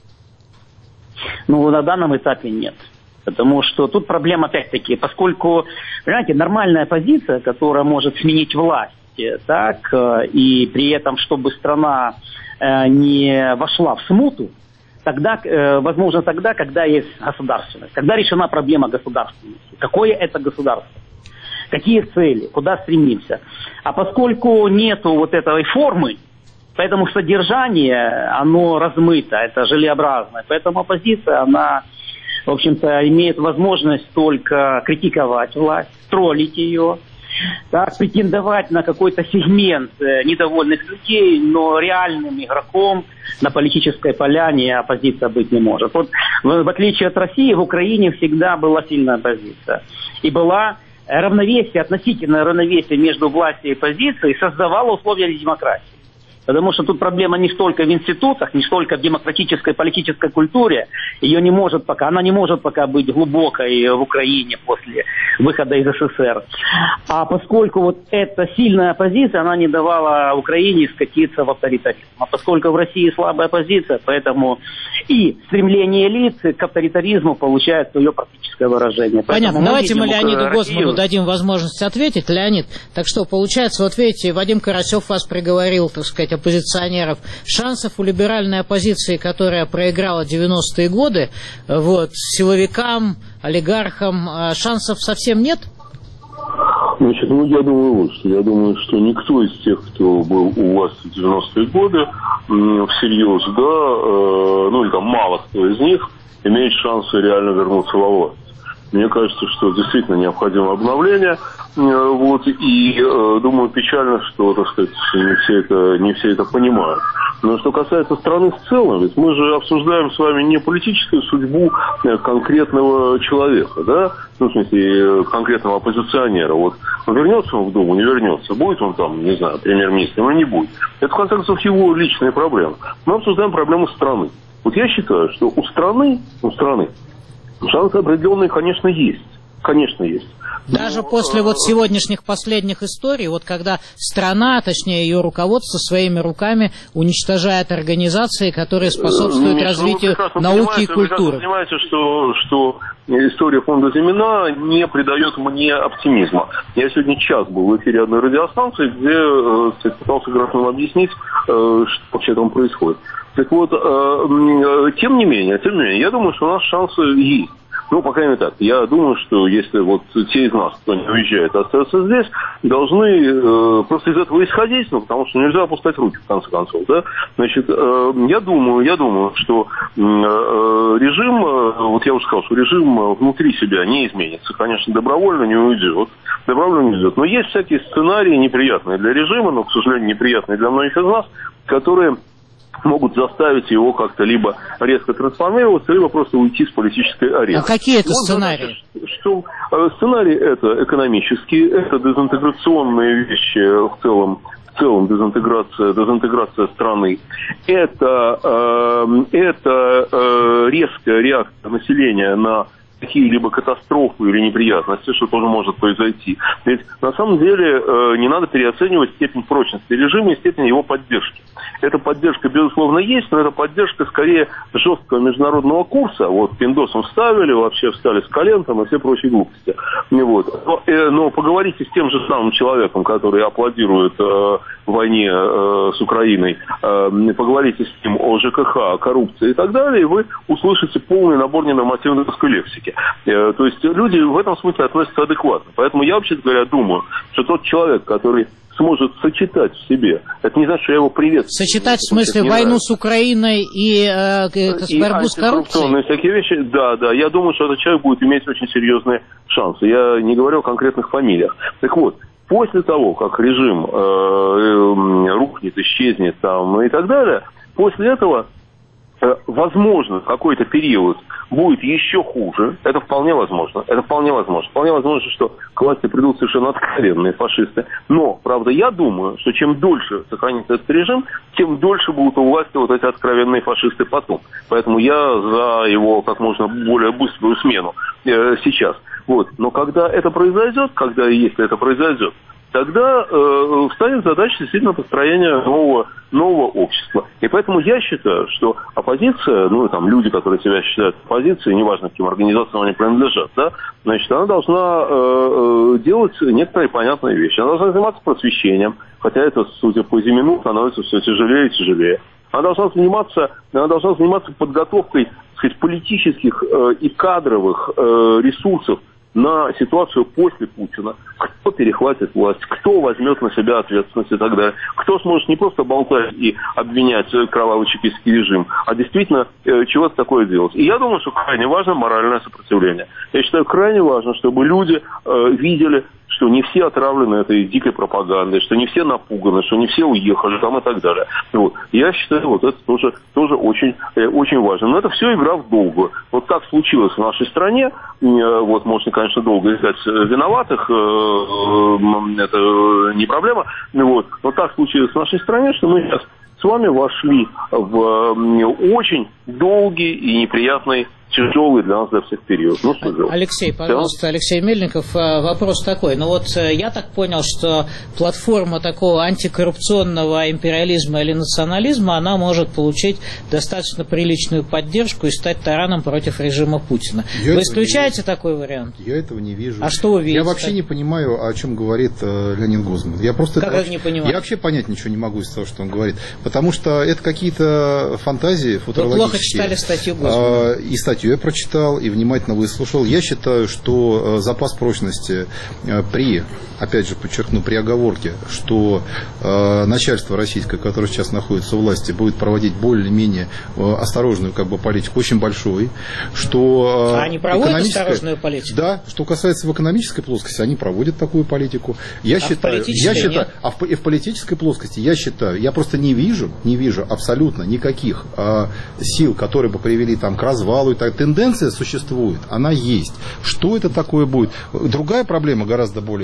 Ну, на данном этапе нет. Потому что тут проблема опять-таки, поскольку, понимаете, нормальная позиция, которая может сменить власть, так, и при этом, чтобы страна не вошла в смуту, тогда, возможно, тогда, когда есть государственность, когда решена проблема государственности. Какое это государство? Какие цели? Куда стремимся? А поскольку нету вот этой формы, поэтому содержание, оно размыто, это желеобразное. Поэтому оппозиция, она, в общем-то, имеет возможность только критиковать власть, троллить ее, так, претендовать на какой-то сегмент э, недовольных людей, но реальным игроком на политической поляне оппозиция быть не может. Вот в, в отличие от России, в Украине всегда была сильная оппозиция. И была равновесие, относительное равновесие между властью и оппозицией создавало условия для демократии. Потому что тут проблема не столько в институтах, не столько в демократической политической культуре. Ее не может пока, она не может пока быть глубокой в Украине после выхода из СССР. А поскольку вот эта сильная оппозиция, она не давала Украине скатиться в авторитаризм. А поскольку в России слабая оппозиция, поэтому и стремление элит к авторитаризму получает свое практическое выражение. Понятно. Поэтому Давайте мы, мы Леониду Россию... Госману дадим возможность ответить. Леонид, так что получается, вот видите, Вадим Карасев вас приговорил, так сказать, оппозиционеров. Шансов у либеральной оппозиции, которая проиграла девяностые годы, вот, силовикам, олигархам, шансов совсем нет? Значит, ну я думаю вот что. Я думаю, что никто из тех, кто был у власти в девяностые годы, всерьез, да, э, ну или там мало кто из них имеет шансы реально вернуться во власть. Мне кажется, что действительно необходимо обновление, вот, и э, думаю, печально, что, так сказать, не все это, не все это понимают. Но что касается страны в целом, ведь мы же обсуждаем с вами не политическую судьбу конкретного человека, да, ну, в смысле, конкретного оппозиционера. Вот вернется он в Думу, не вернется, будет он там, не знаю, премьер-министром или не будет. Это, в конце концов, его личная проблема. Мы обсуждаем проблему страны. Вот я считаю, что у страны, у страны Шансы определенные, конечно, есть. Конечно, есть. Даже после вот сегодняшних последних историй, вот когда страна, точнее ее руководство своими руками уничтожает организации, которые способствуют ну, развитию ну, науки и культуры. Вы понимаете, что, что история фонда Зимина не придает мне оптимизма. Я сегодня час был в эфире одной радиостанции, где э, пытался гражданам объяснить, э, что вообще там происходит. Так вот, э, тем не менее, тем не менее, я думаю, что у нас шансы есть. Ну, по крайней мере так. Я думаю, что если вот те из нас, кто не уезжает, остаются здесь, должны э, просто из этого исходить, ну, потому что нельзя опускать руки, в конце концов, да. Значит, э, я думаю, я думаю, что э, режим, э, вот я уже сказал, что режим внутри себя не изменится, конечно, добровольно не уйдет, добровольно не уйдет. Но есть всякие сценарии неприятные для режима, но, к сожалению, неприятные для многих из нас, которые могут заставить его как-то либо резко трансформироваться, либо просто уйти с политической арены. А какие это вот сценарии? Задача, что, э, сценарии это экономические, это дезинтеграционные вещи в целом, в целом дезинтеграция, дезинтеграция страны. Это, э, это э, резкая реакция населения на какие-либо катастрофы или неприятности, что тоже может произойти. Ведь на самом деле э, не надо переоценивать степень прочности режима и степень его поддержки. Эта поддержка, безусловно, есть, но это поддержка скорее жесткого международного курса. Вот пиндосом вставили, вообще встали с колен там, и все прочие глупости. Вот. Но, э, но поговорите с тем же самым человеком, который аплодирует э, войне э, с Украиной, э, поговорите с ним о ЖКХ, о коррупции и так далее, и вы услышите полный набор ненормативной русской лексики. Э, то есть люди в этом смысле относятся адекватно. Поэтому я, вообще говоря, думаю, что тот человек, который сможет сочетать в себе. Это не значит, что я его приветствую. Сочетать в смысле войну нравится. С Украиной и, э, это, с борьбу с коррупцией? Всякие вещи. Да, да. Я думаю, что этот человек будет иметь очень серьезные шансы. Я не говорю о конкретных фамилиях. Так вот, после того, как режим э, э, рухнет, исчезнет там, и так далее, после этого э, возможно, какой-то период будет еще хуже. Это вполне возможно. Это вполне возможно. Вполне возможно, что к власти придут совершенно откровенные фашисты. Но, правда, я думаю, что чем дольше сохранится этот режим, тем дольше будут у власти вот эти откровенные фашисты потом. Поэтому я за его как можно более быструю смену э, сейчас. Вот. Но когда это произойдет, когда и если это произойдет, тогда э, встанет задача действительно построения нового, нового общества. И поэтому я считаю, что оппозиция, ну, там, люди, которые себя считают оппозицией, неважно, каким организациям они принадлежат, да, значит, она должна э, делать некоторые понятные вещи. Она должна заниматься просвещением, хотя это, судя по Зимину, становится все тяжелее и тяжелее. Она должна заниматься, она должна заниматься подготовкой, так сказать, политических э, и кадровых э, ресурсов на ситуацию после Путина. Кто перехватит власть, кто возьмет на себя ответственность и так далее. Кто сможет не просто болтать и обвинять кровавый чекистский режим, а действительно э, чего-то такое делать. И я думаю, что крайне важно моральное сопротивление. Я считаю, крайне важно, чтобы люди э, видели, что не все отравлены этой дикой пропагандой, что не все напуганы, что не все уехали там и так далее. Вот. Я считаю, вот это тоже, тоже очень, э, очень важно. Но это все игра в долгую. Вот так случилось в нашей стране. Э, вот можно, конечно, долго искать виноватых, э, э, это не проблема. Вот. Но так случилось в нашей стране, что мы сейчас с вами вошли в э, очень долгий и неприятный, тяжелый для нас, для всех период. Ну, что делать? Алексей, пожалуйста, да? Алексей Мельников, вопрос такой. Ну вот я так понял, что платформа такого антикоррупционного империализма или национализма, она может получить достаточно приличную поддержку и стать тараном против режима Путина. Я вы исключаете такой вариант? Я этого не вижу. А что вы видите? Я вообще не понимаю, о чем говорит э, Леонид Гозман. Я просто как это вообще, не понимаю? Я вообще понять ничего не могу из того, что он говорит. Потому что это какие-то фантазии футурологические. Вы плохо читали статью Гозмана. Э, и статью я прочитал и внимательно выслушал. Я считаю, что э, запас прочности э, при, опять же подчеркну, при оговорке, что э, начальство российское, которое сейчас находится у власти, будет проводить более-менее э, осторожную как бы политику, очень большой, что... Э, а они проводят осторожную политику? Да, что касается в экономической плоскости, они проводят такую политику. Я а считаю, в я считаю, нет? а в, и в политической плоскости я считаю, я просто не вижу, не вижу абсолютно никаких э, сил, которые бы привели там к развалу и так. Тенденция существует, она есть. Что это такое будет? Другая проблема гораздо более серьезная.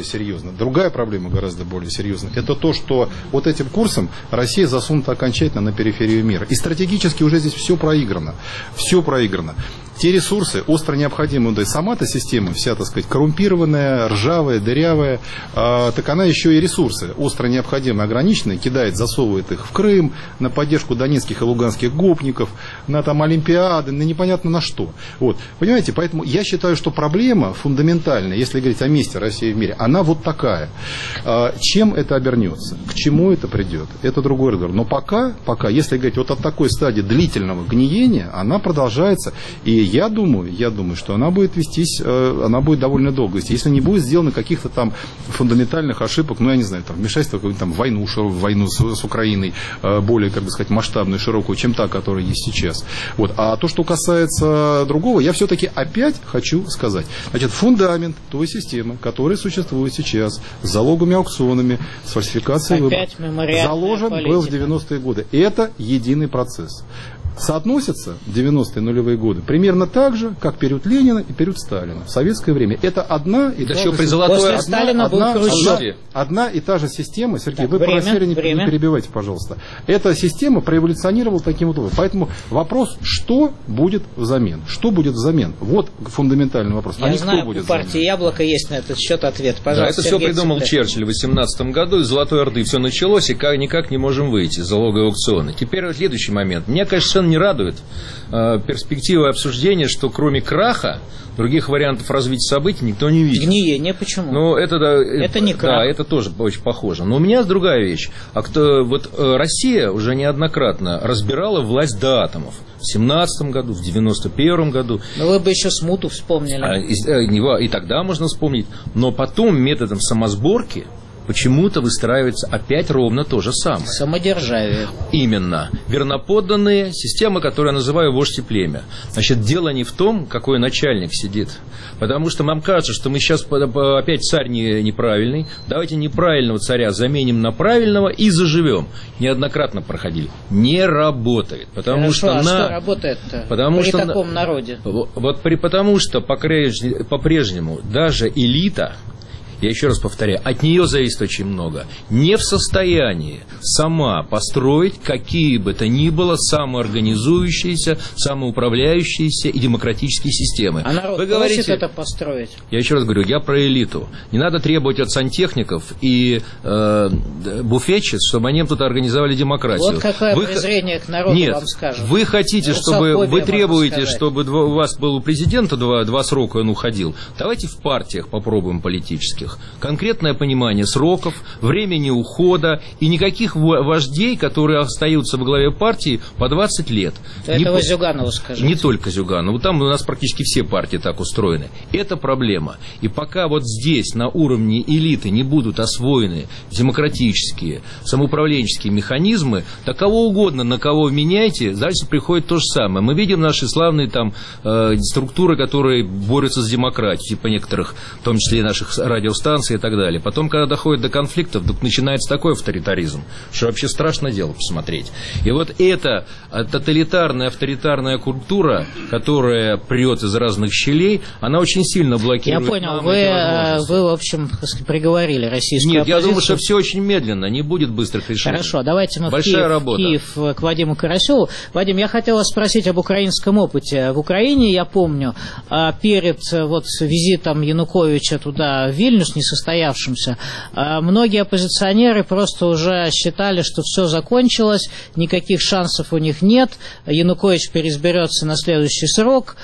серьезно. Другая проблема гораздо более серьезная. Это то, что вот этим курсом Россия засунута окончательно на периферию мира. И стратегически уже здесь все проиграно. Все проиграно. Те ресурсы, остро необходимые, да и сама-то система вся, так сказать, коррумпированная, ржавая, дырявая, э, так она еще и ресурсы остро необходимые, ограниченные, кидает, засовывает их в Крым, на поддержку донецких и луганских гопников, на там олимпиады, на непонятно на что. Вот. Понимаете, поэтому я считаю, что проблема фундаментальная, если говорить о месте России в мире, она вот такая. Э, чем это обернется? К чему это придет? Это другой разговор. Но пока, пока, если говорить вот от такой стадии длительного гниения, она продолжается. И я думаю, я думаю, что она будет вестись, она будет довольно долго вести. Если не будет сделано каких-то там фундаментальных ошибок, ну, я не знаю, там, вмешательство в какую-то там войну, войну с, с Украиной, более, как бы сказать, масштабную, широкую, чем та, которая есть сейчас. Вот. А то, что касается другого, я все-таки опять хочу сказать. Значит, фундамент той системы, которая существует сейчас, с залоговыми аукционами, с фальсификацией выборов, заложен политика. Был в девяностые годы. Это единый процесс. Соотносятся девяностые нулевые годы примерно так же, как период Ленина и период Сталина в советское время. Это одна и да та же при золотой... одна, одна, одна, одна и та же система. Сергей, так, вы время, просили, не, не перебивайте, пожалуйста. Эта система проэволюционировала таким вот образом. Поэтому вопрос, что будет взамен? Что будет взамен? Вот фундаментальный вопрос. Я а знаю, у партии «Яблоко» есть на этот счет ответ. Пожалуйста, да, это все придумал Цыпляк. Черчилль в восемнадцатом году, из Золотой Орды все началось, и как, никак не можем выйти из залоговые аукционы. Теперь следующий момент. Мне, конечно, не радует э, перспектива обсуждения, что кроме краха других вариантов развития событий никто не видит. Гниение почему? Ну, это, да, это не крах. Да, это тоже очень похоже. Но у меня другая вещь. А кто, вот э, Россия уже неоднократно разбирала власть до атомов. В семнадцатом году, в девяносто первом году. Но вы бы еще смуту вспомнили. А, и, и тогда можно вспомнить. Но потом методом самосборки почему-то выстраивается опять ровно то же самое. Самодержавие. Именно. Верноподданные, система, которую я называю вождь и племя. Значит, дело не в том, какой начальник сидит. Потому что нам кажется, что мы сейчас опять царь не, неправильный. Давайте неправильного царя заменим на правильного и заживем. Неоднократно проходили. Не работает. Потому Хорошо, что а на... что работает-то потому при что таком на... народе? Вот при... потому что по-прежнему даже элита, я еще раз повторяю, от нее зависит очень много, не в состоянии сама построить какие бы то ни было самоорганизующиеся, самоуправляющиеся и демократические системы. А народ Вы говорите, говорите, это построить? Я еще раз говорю, я про элиту. Не надо требовать от сантехников и э, буфетчиц, чтобы они тут организовали демократию. Вот какое вы... презрение к народу Нет, вам скажут. Вы хотите, вот чтобы вы требуете, чтобы у вас был у президента два, два срока, он уходил. Давайте в партиях попробуем политических. Конкретное понимание сроков, времени ухода и никаких вождей, которые остаются во главе партии по двадцать лет. Это не вы Зюганову скажите. Не только Зюганову. Там у нас практически все партии так устроены. Это проблема. И пока вот здесь, на уровне элиты, не будут освоены демократические, самоуправленческие механизмы, да кого угодно, на кого меняйте, дальше приходит то же самое. Мы видим наши славные там э, структуры, которые борются с демократией, типа некоторых, в том числе и наших радиостанций и так далее. Потом, когда доходит до конфликтов, вдруг начинается такой авторитаризм, что вообще страшно дело посмотреть. И вот эта тоталитарная, авторитарная культура, которая прет из разных щелей, она очень сильно блокирует. Я понял, вы, вы, в общем, приговорили российскую Нет, оппозицию. я думаю, что все очень медленно, не будет быстрых решений. Хорошо, давайте мы Большая в Киев, работа. Киев к Вадиму Карасеву. Вадим, я хотел вас спросить об украинском опыте. В Украине, я помню, перед вот визитом Януковича туда, в Вильнюс, несостоявшимся, многие оппозиционеры просто уже считали, что все закончилось, никаких шансов у них нет, Янукович переизберется на следующий срок,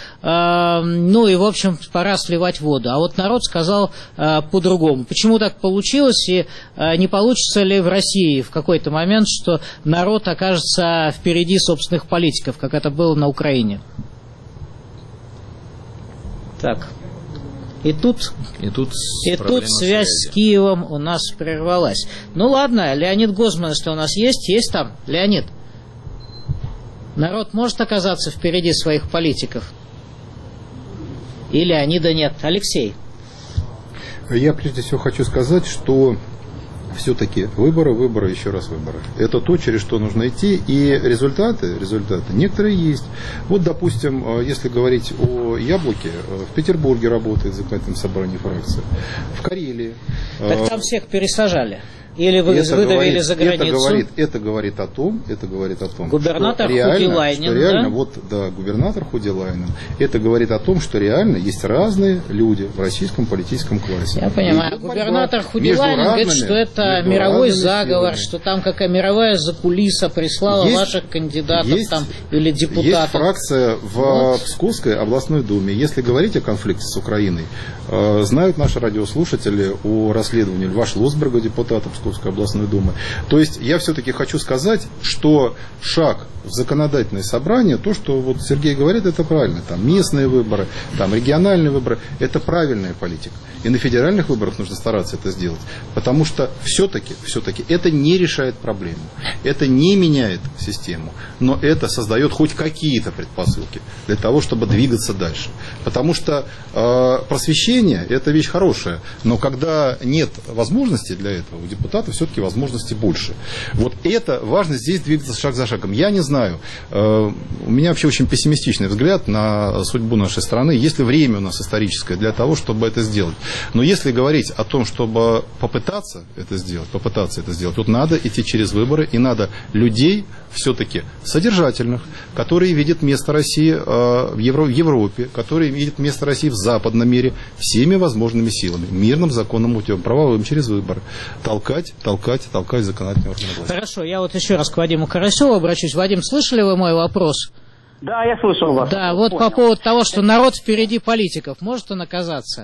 ну и, в общем, пора сливать воду. А вот народ сказал по-другому. Почему так получилось, и не получится ли в России в какой-то момент, что народ окажется впереди собственных политиков, как это было на Украине? Так... И тут, и тут, и тут связь связи. с Киевом у нас прервалась. Ну ладно, Леонид Гозман, если у нас есть, есть там. Леонид, народ может оказаться впереди своих политиков? И Леонида нет. Алексей. Я прежде всего хочу сказать, что все-таки выборы, выборы, еще раз выборы. Это то, через что нужно идти, и результаты, результаты некоторые есть. Вот, допустим, если говорить о Яблоке, в Петербурге работает законодательное собрание фракции, в Карелии. Так там всех пересажали. Или вы это выдавили говорит, за границу? Это говорит, это говорит о том, это говорит о том, губернатор что реально, Худилайнен, что реально, да? вот, да, губернатор Худилайнен, это говорит о том, что реально есть разные люди в российском политическом классе. Я понимаю. Губернатор Худилайнен говорит, что это мировой заговор, силами. Что там какая мировая закулиса прислала есть, ваших кандидатов есть, там, или депутатов. Есть фракция в вот. Псковской областной думе. Если говорить о конфликте с Украиной, э, знают наши радиослушатели о расследовании Льва Шлосберга, депутата Псковской областной думы. То есть я все-таки хочу сказать, что шаг в законодательное собрание, то, что вот Сергей говорит, это правильно. Там местные выборы, там региональные выборы, это правильная политика. И на федеральных выборах нужно стараться это сделать. Потому что все-таки, все-таки это не решает проблему. Это не меняет систему. Но это создает хоть какие-то предпосылки для того, чтобы двигаться дальше. Потому что э, просвещение – это вещь хорошая. Но когда нет возможности для этого, у депутатов все-таки возможностей больше. Вот это важно здесь двигаться шаг за шагом. Я не знаю, э, у меня вообще очень пессимистичный взгляд на судьбу нашей страны. Есть ли время у нас историческое для того, чтобы это сделать? Но если говорить о том, чтобы попытаться это сделать, попытаться это сделать, тут надо идти через выборы, и надо людей все-таки содержательных, которые видят место России э, в, Евро, в Европе, которые видят место России в западном мире всеми возможными силами, мирным, законным путем, правовым, через выборы. Толкать, толкать, толкать законодательные органы власти. Хорошо, я вот еще раз к Вадиму Карасеву обращусь. Вадим, слышали вы мой вопрос? Да, я слышал вас. Да, вот Понял. По поводу того, что народ впереди политиков, может он оказаться?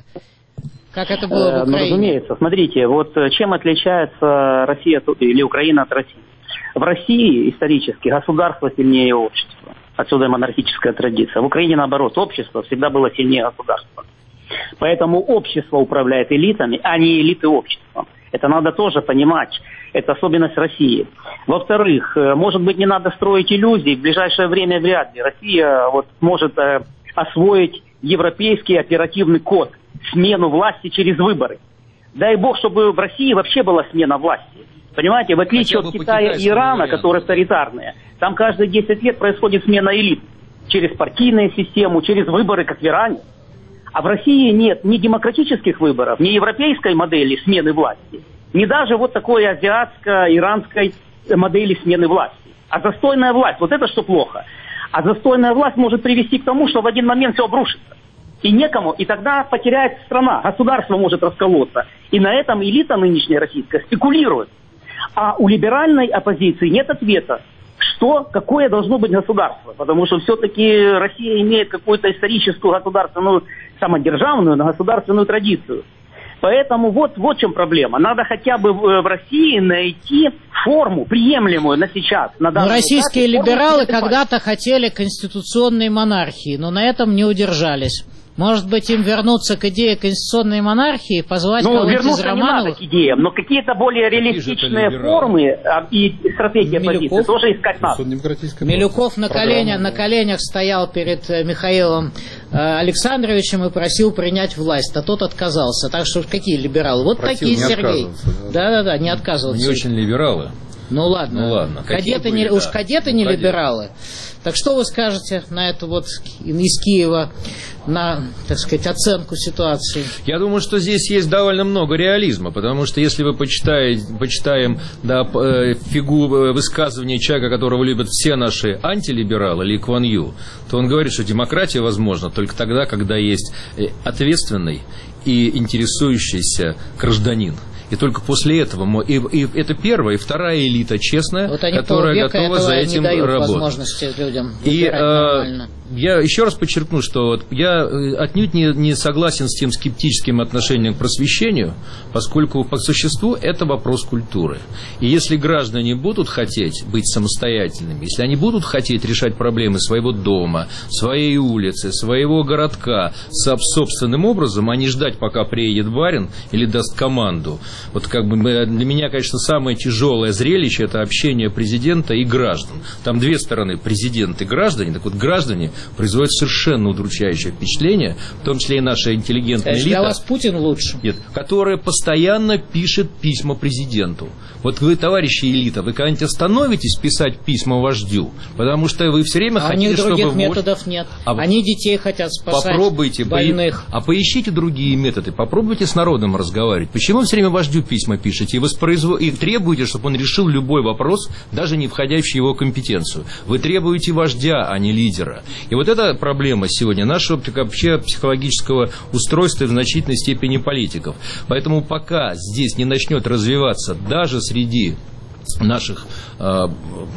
Как это было в Украине? Ну, разумеется. Смотрите, вот чем отличается Россия или Украина от России? В России исторически государство сильнее общества. Отсюда и монархическая традиция. В Украине, наоборот, общество всегда было сильнее государства. Поэтому общество управляет элитами, а не элиты обществом. Это надо тоже понимать. Это особенность России. Во-вторых, может быть, не надо строить иллюзий. В ближайшее время вряд ли Россия вот, может э, освоить европейский оперативный код. Смену власти через выборы. Дай бог, чтобы в России вообще была смена власти. Понимаете, в отличие от Китая и Ирана, варианту. Которые авторитарные, там каждые десять лет происходит смена элит. Через партийную систему, через выборы, как в Иране. А в России нет ни демократических выборов, ни европейской модели смены власти, ни даже вот такой азиатско-иранской модели смены власти. А застойная власть, вот это что плохо. А застойная власть может привести к тому, что в один момент все обрушится. И некому, и тогда потеряется страна, государство может расколоться. И на этом элита нынешняя российская спекулирует. А у либеральной оппозиции нет ответа, что, какое должно быть государство. Потому что все-таки Россия имеет какую-то историческую государственную, самодержавную, государственную традицию. Поэтому вот, вот в чем проблема. Надо хотя бы в, в России найти форму, приемлемую на сейчас. На но российские этапе, либералы когда-то хотели конституционной монархии, но на этом не удержались. Может быть, им вернуться к идее конституционной монархии, позвать ну, кого-нибудь из вернуться Романовых? не надо к идеям, но какие-то более реалистичные формы и стратегии оппозиции тоже искать надо. Милюков на, коленя, на коленях стоял перед Михаилом э, Александровичем и просил принять власть, а тот отказался. Так что какие либералы? Вот просил такие, Сергей. Да-да-да, не отказываться. Не очень либералы. Ну ладно, ну, ладно. Кадеты не, да. Уж кадеты ну, не кадеты. Либералы. Так что вы скажете на эту вот из Киева, на, так сказать, оценку ситуации? Я думаю, что здесь есть довольно много реализма, потому что если вы почитаете, почитаем да, фигу высказывания человека, которого любят все наши антилибералы, Ли Куан Ю, то он говорит, что демократия возможна только тогда, когда есть ответственный и интересующийся гражданин. И только после этого, и, и это первая, и вторая элита честная, вот которая готова за этим не дают работать. Возможности людям и э, я еще раз подчеркну, что вот я отнюдь не, не согласен с тем скептическим отношением к просвещению, поскольку по существу это вопрос культуры. И если граждане будут хотеть быть самостоятельными, если они будут хотеть решать проблемы своего дома, своей улицы, своего городка собственным образом, а не ждать, пока приедет барин или даст команду. Вот как бы для меня, конечно, самое тяжелое зрелище – это общение президента и граждан. Там две стороны – президент и граждане. Так вот, граждане производят совершенно удручающее впечатление, в том числе и наша интеллигентная элита. Для вас Путин лучше? Нет, которая постоянно пишет письма президенту. Вот вы, товарищи элита, вы когда-нибудь остановитесь писать письма вождю? Потому что вы все время а хотите, чтобы... у них других вождь... методов нет. А Они детей хотят спасать, попробуйте, больных. По... А поищите другие методы, попробуйте с народом разговаривать. Почему вы все время вождю письма пишете и, воспроизв... и требуете, чтобы он решил любой вопрос, даже не входящий в его компетенцию? Вы требуете вождя, а не лидера. И вот эта проблема сегодня нашего вообще психологического устройства и в значительной степени политиков. Поэтому пока здесь не начнет развиваться даже среди наших э,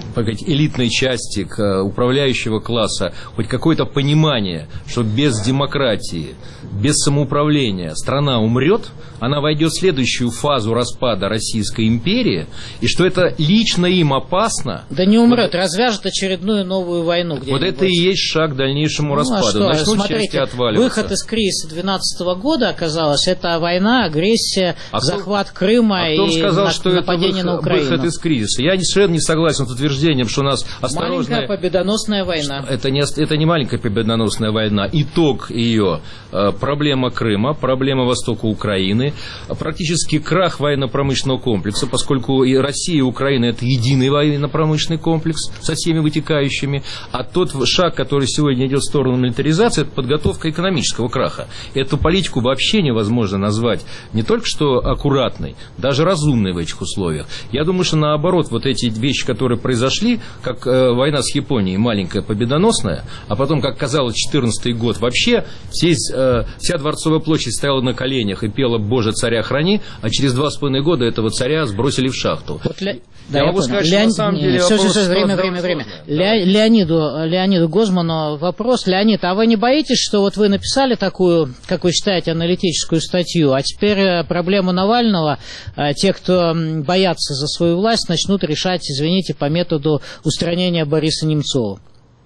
элитной части к, управляющего класса хоть какое-то понимание, что без демократии, без самоуправления страна умрет, она войдет в следующую фазу распада Российской империи, и что это лично им опасно. Да не умрет, вот, развяжет очередную новую войну где-нибудь. Вот это и есть шаг к дальнейшему ну, распаду. А Начнут смотрите, части отваливаться. Выход из кризиса две тысячи двенадцатого года оказалось, это война, агрессия, а захват кто, Крыма а и сказал, на, что нападение это выход, на Украину. Выход из кризиса. Я совершенно не согласен с утверждением, что у нас осторожная... Маленькая победоносная война. Это не, это не маленькая победоносная война. Итог ее – проблема Крыма, проблема востока Украины, практически крах военно-промышленного комплекса, поскольку и Россия, и Украина – это единый военно-промышленный комплекс со всеми вытекающими. А тот шаг, который сегодня идет в сторону милитаризации, это подготовка экономического краха. Эту политику вообще невозможно назвать не только что аккуратной, даже разумной в этих условиях. Я думаю, что наоборот, вот эти вещи, которые произошли, как э, война с Японией, маленькая победоносная, а потом, как казалось, четырнадцатый год, вообще весь, э, вся Дворцовая площадь стояла на коленях и пела «Боже, царя храни», а через два с половиной года этого царя сбросили в шахту. Вот Ле... Да, я, я могу сказать, что Леон... на самом деле все, вопрос... Все, все, время, время, время. Ле... Леониду, Леониду Гозману вопрос. Леонид, а вы не боитесь, что вот вы написали такую, как вы считаете, аналитическую статью, а теперь проблему Навального, те, кто боятся за свою власть, начнут решать, извините, по методу устранения Бориса Немцова?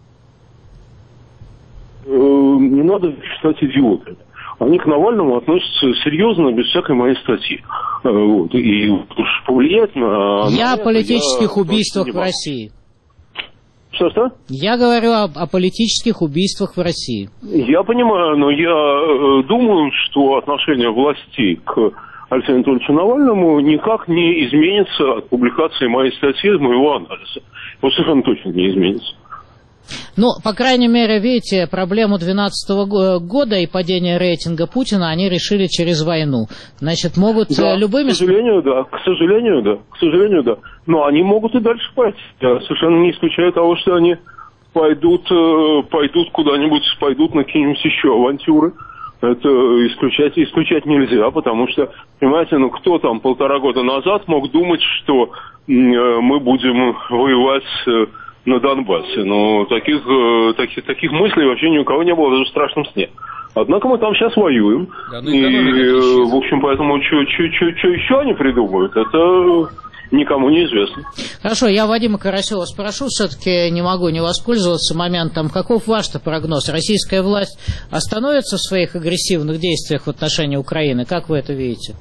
Не надо считать идиотами. Они к Навальному относятся серьезно, без всякой моей статьи. Вот. И повлиять на... Я о политических я убийствах в России. Что-что? Я говорю о, о политических убийствах в России. Я понимаю, но я э, думаю, что отношение властей к Алексею Анатольевичу Навальному никак не изменится от публикации моей статьи, моего анализа. Вот совершенно точно не изменится. Ну, по крайней мере, видите, проблему две тысячи двенадцатого года и падения рейтинга Путина они решили через войну. Значит, могут да, любыми... к сожалению, да, к сожалению, да, к сожалению, да. Но они могут и дальше пойти. Я совершенно не исключаю того, что они пойдут, пойдут куда-нибудь, пойдут на какие-нибудь еще авантюры. Это исключать, исключать нельзя, потому что, понимаете, ну кто там полтора года назад мог думать, что мы будем воевать на Донбассе? Ну, таких, таких, таких мыслей вообще ни у кого не было, даже в страшном сне. Однако мы там сейчас воюем. Да, ну и, и в общем, поэтому что еще они придумают, это никому не известно. Хорошо, я Вадима Карасева спрошу, все-таки не могу не воспользоваться моментом. Каков ваш-то прогноз? Российская власть остановится в своих агрессивных действиях в отношении Украины? Как вы это видите?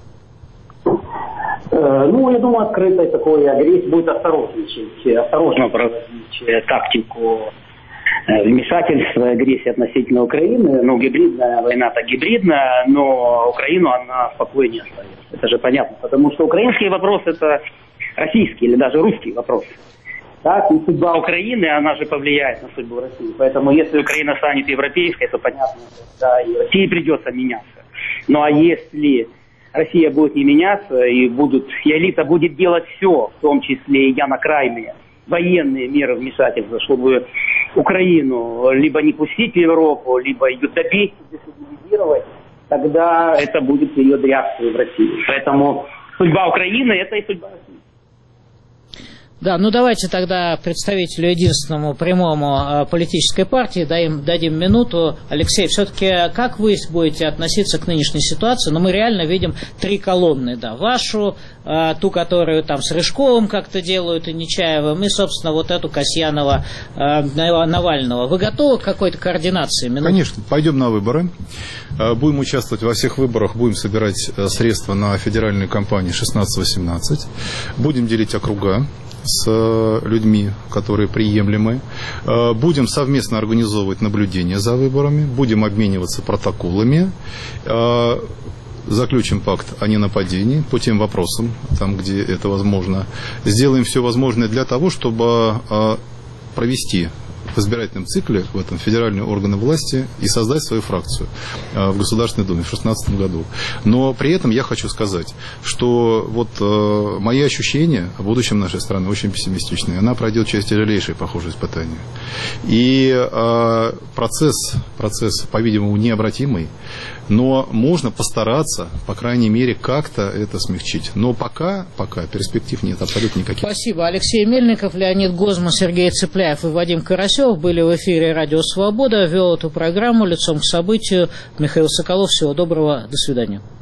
Ну, я думаю, открытой такой агрессии будет осторожничать, осторожно проводить тактику вмешательства и агрессии относительно Украины. Ну, гибридная война-то гибридная, но Украину она спокойнее оставит. Это же понятно, потому что украинский вопрос – это российский или даже русский вопрос. Так, и судьба Украины, она же повлияет на судьбу России. Поэтому если Украина станет европейской, то понятно, да, и России придется меняться. Ну, а если Россия будет не меняться, и, будут, и элита будет делать все, в том числе и я на крайние военные меры вмешательства, чтобы Украину либо не пустить в Европу, либо ее добить, дестабилизировать, тогда это будет период реакции в России. Поэтому судьба Украины – это и судьба России. Да, ну давайте тогда представителю единственному прямому э, политической партии дадим, дадим минуту. Алексей, все-таки как вы будете относиться к нынешней ситуации? Ну, мы реально видим три колонны, да, вашу, э, ту, которую там с Рыжковым как-то делают и Нечаевым, и, собственно, вот эту Касьянова, э, Навального. Вы готовы к какой-то координации? Минуту? Конечно, пойдем на выборы. Будем участвовать во всех выборах, будем собирать средства на федеральную кампанию шестнадцать восемнадцать. Будем делить округа. с людьми, которые приемлемы. Будем совместно организовывать наблюдение за выборами, будем обмениваться протоколами, заключим пакт о ненападении по тем вопросам, там, где это возможно. Сделаем все возможное для того, чтобы провести в избирательном цикле в этом федеральные органы власти и создать свою фракцию в Государственной Думе в две тысячи шестнадцатом году. Но при этом я хочу сказать, что вот э, мои ощущения о будущем нашей страны очень пессимистичные. Она пройдет через тяжелейшие, похожие испытания. И э, процесс, процесс, по-видимому, необратимый, но можно постараться, по крайней мере, как-то это смягчить. Но пока, пока перспектив нет абсолютно никаких. Спасибо. Алексей Мельников, Леонид Гозман, Сергей Цепляев и Вадим Карасев были в эфире «Радио Свобода». Вел эту программу лицом к событию Михаил Соколов. Всего доброго. До свидания.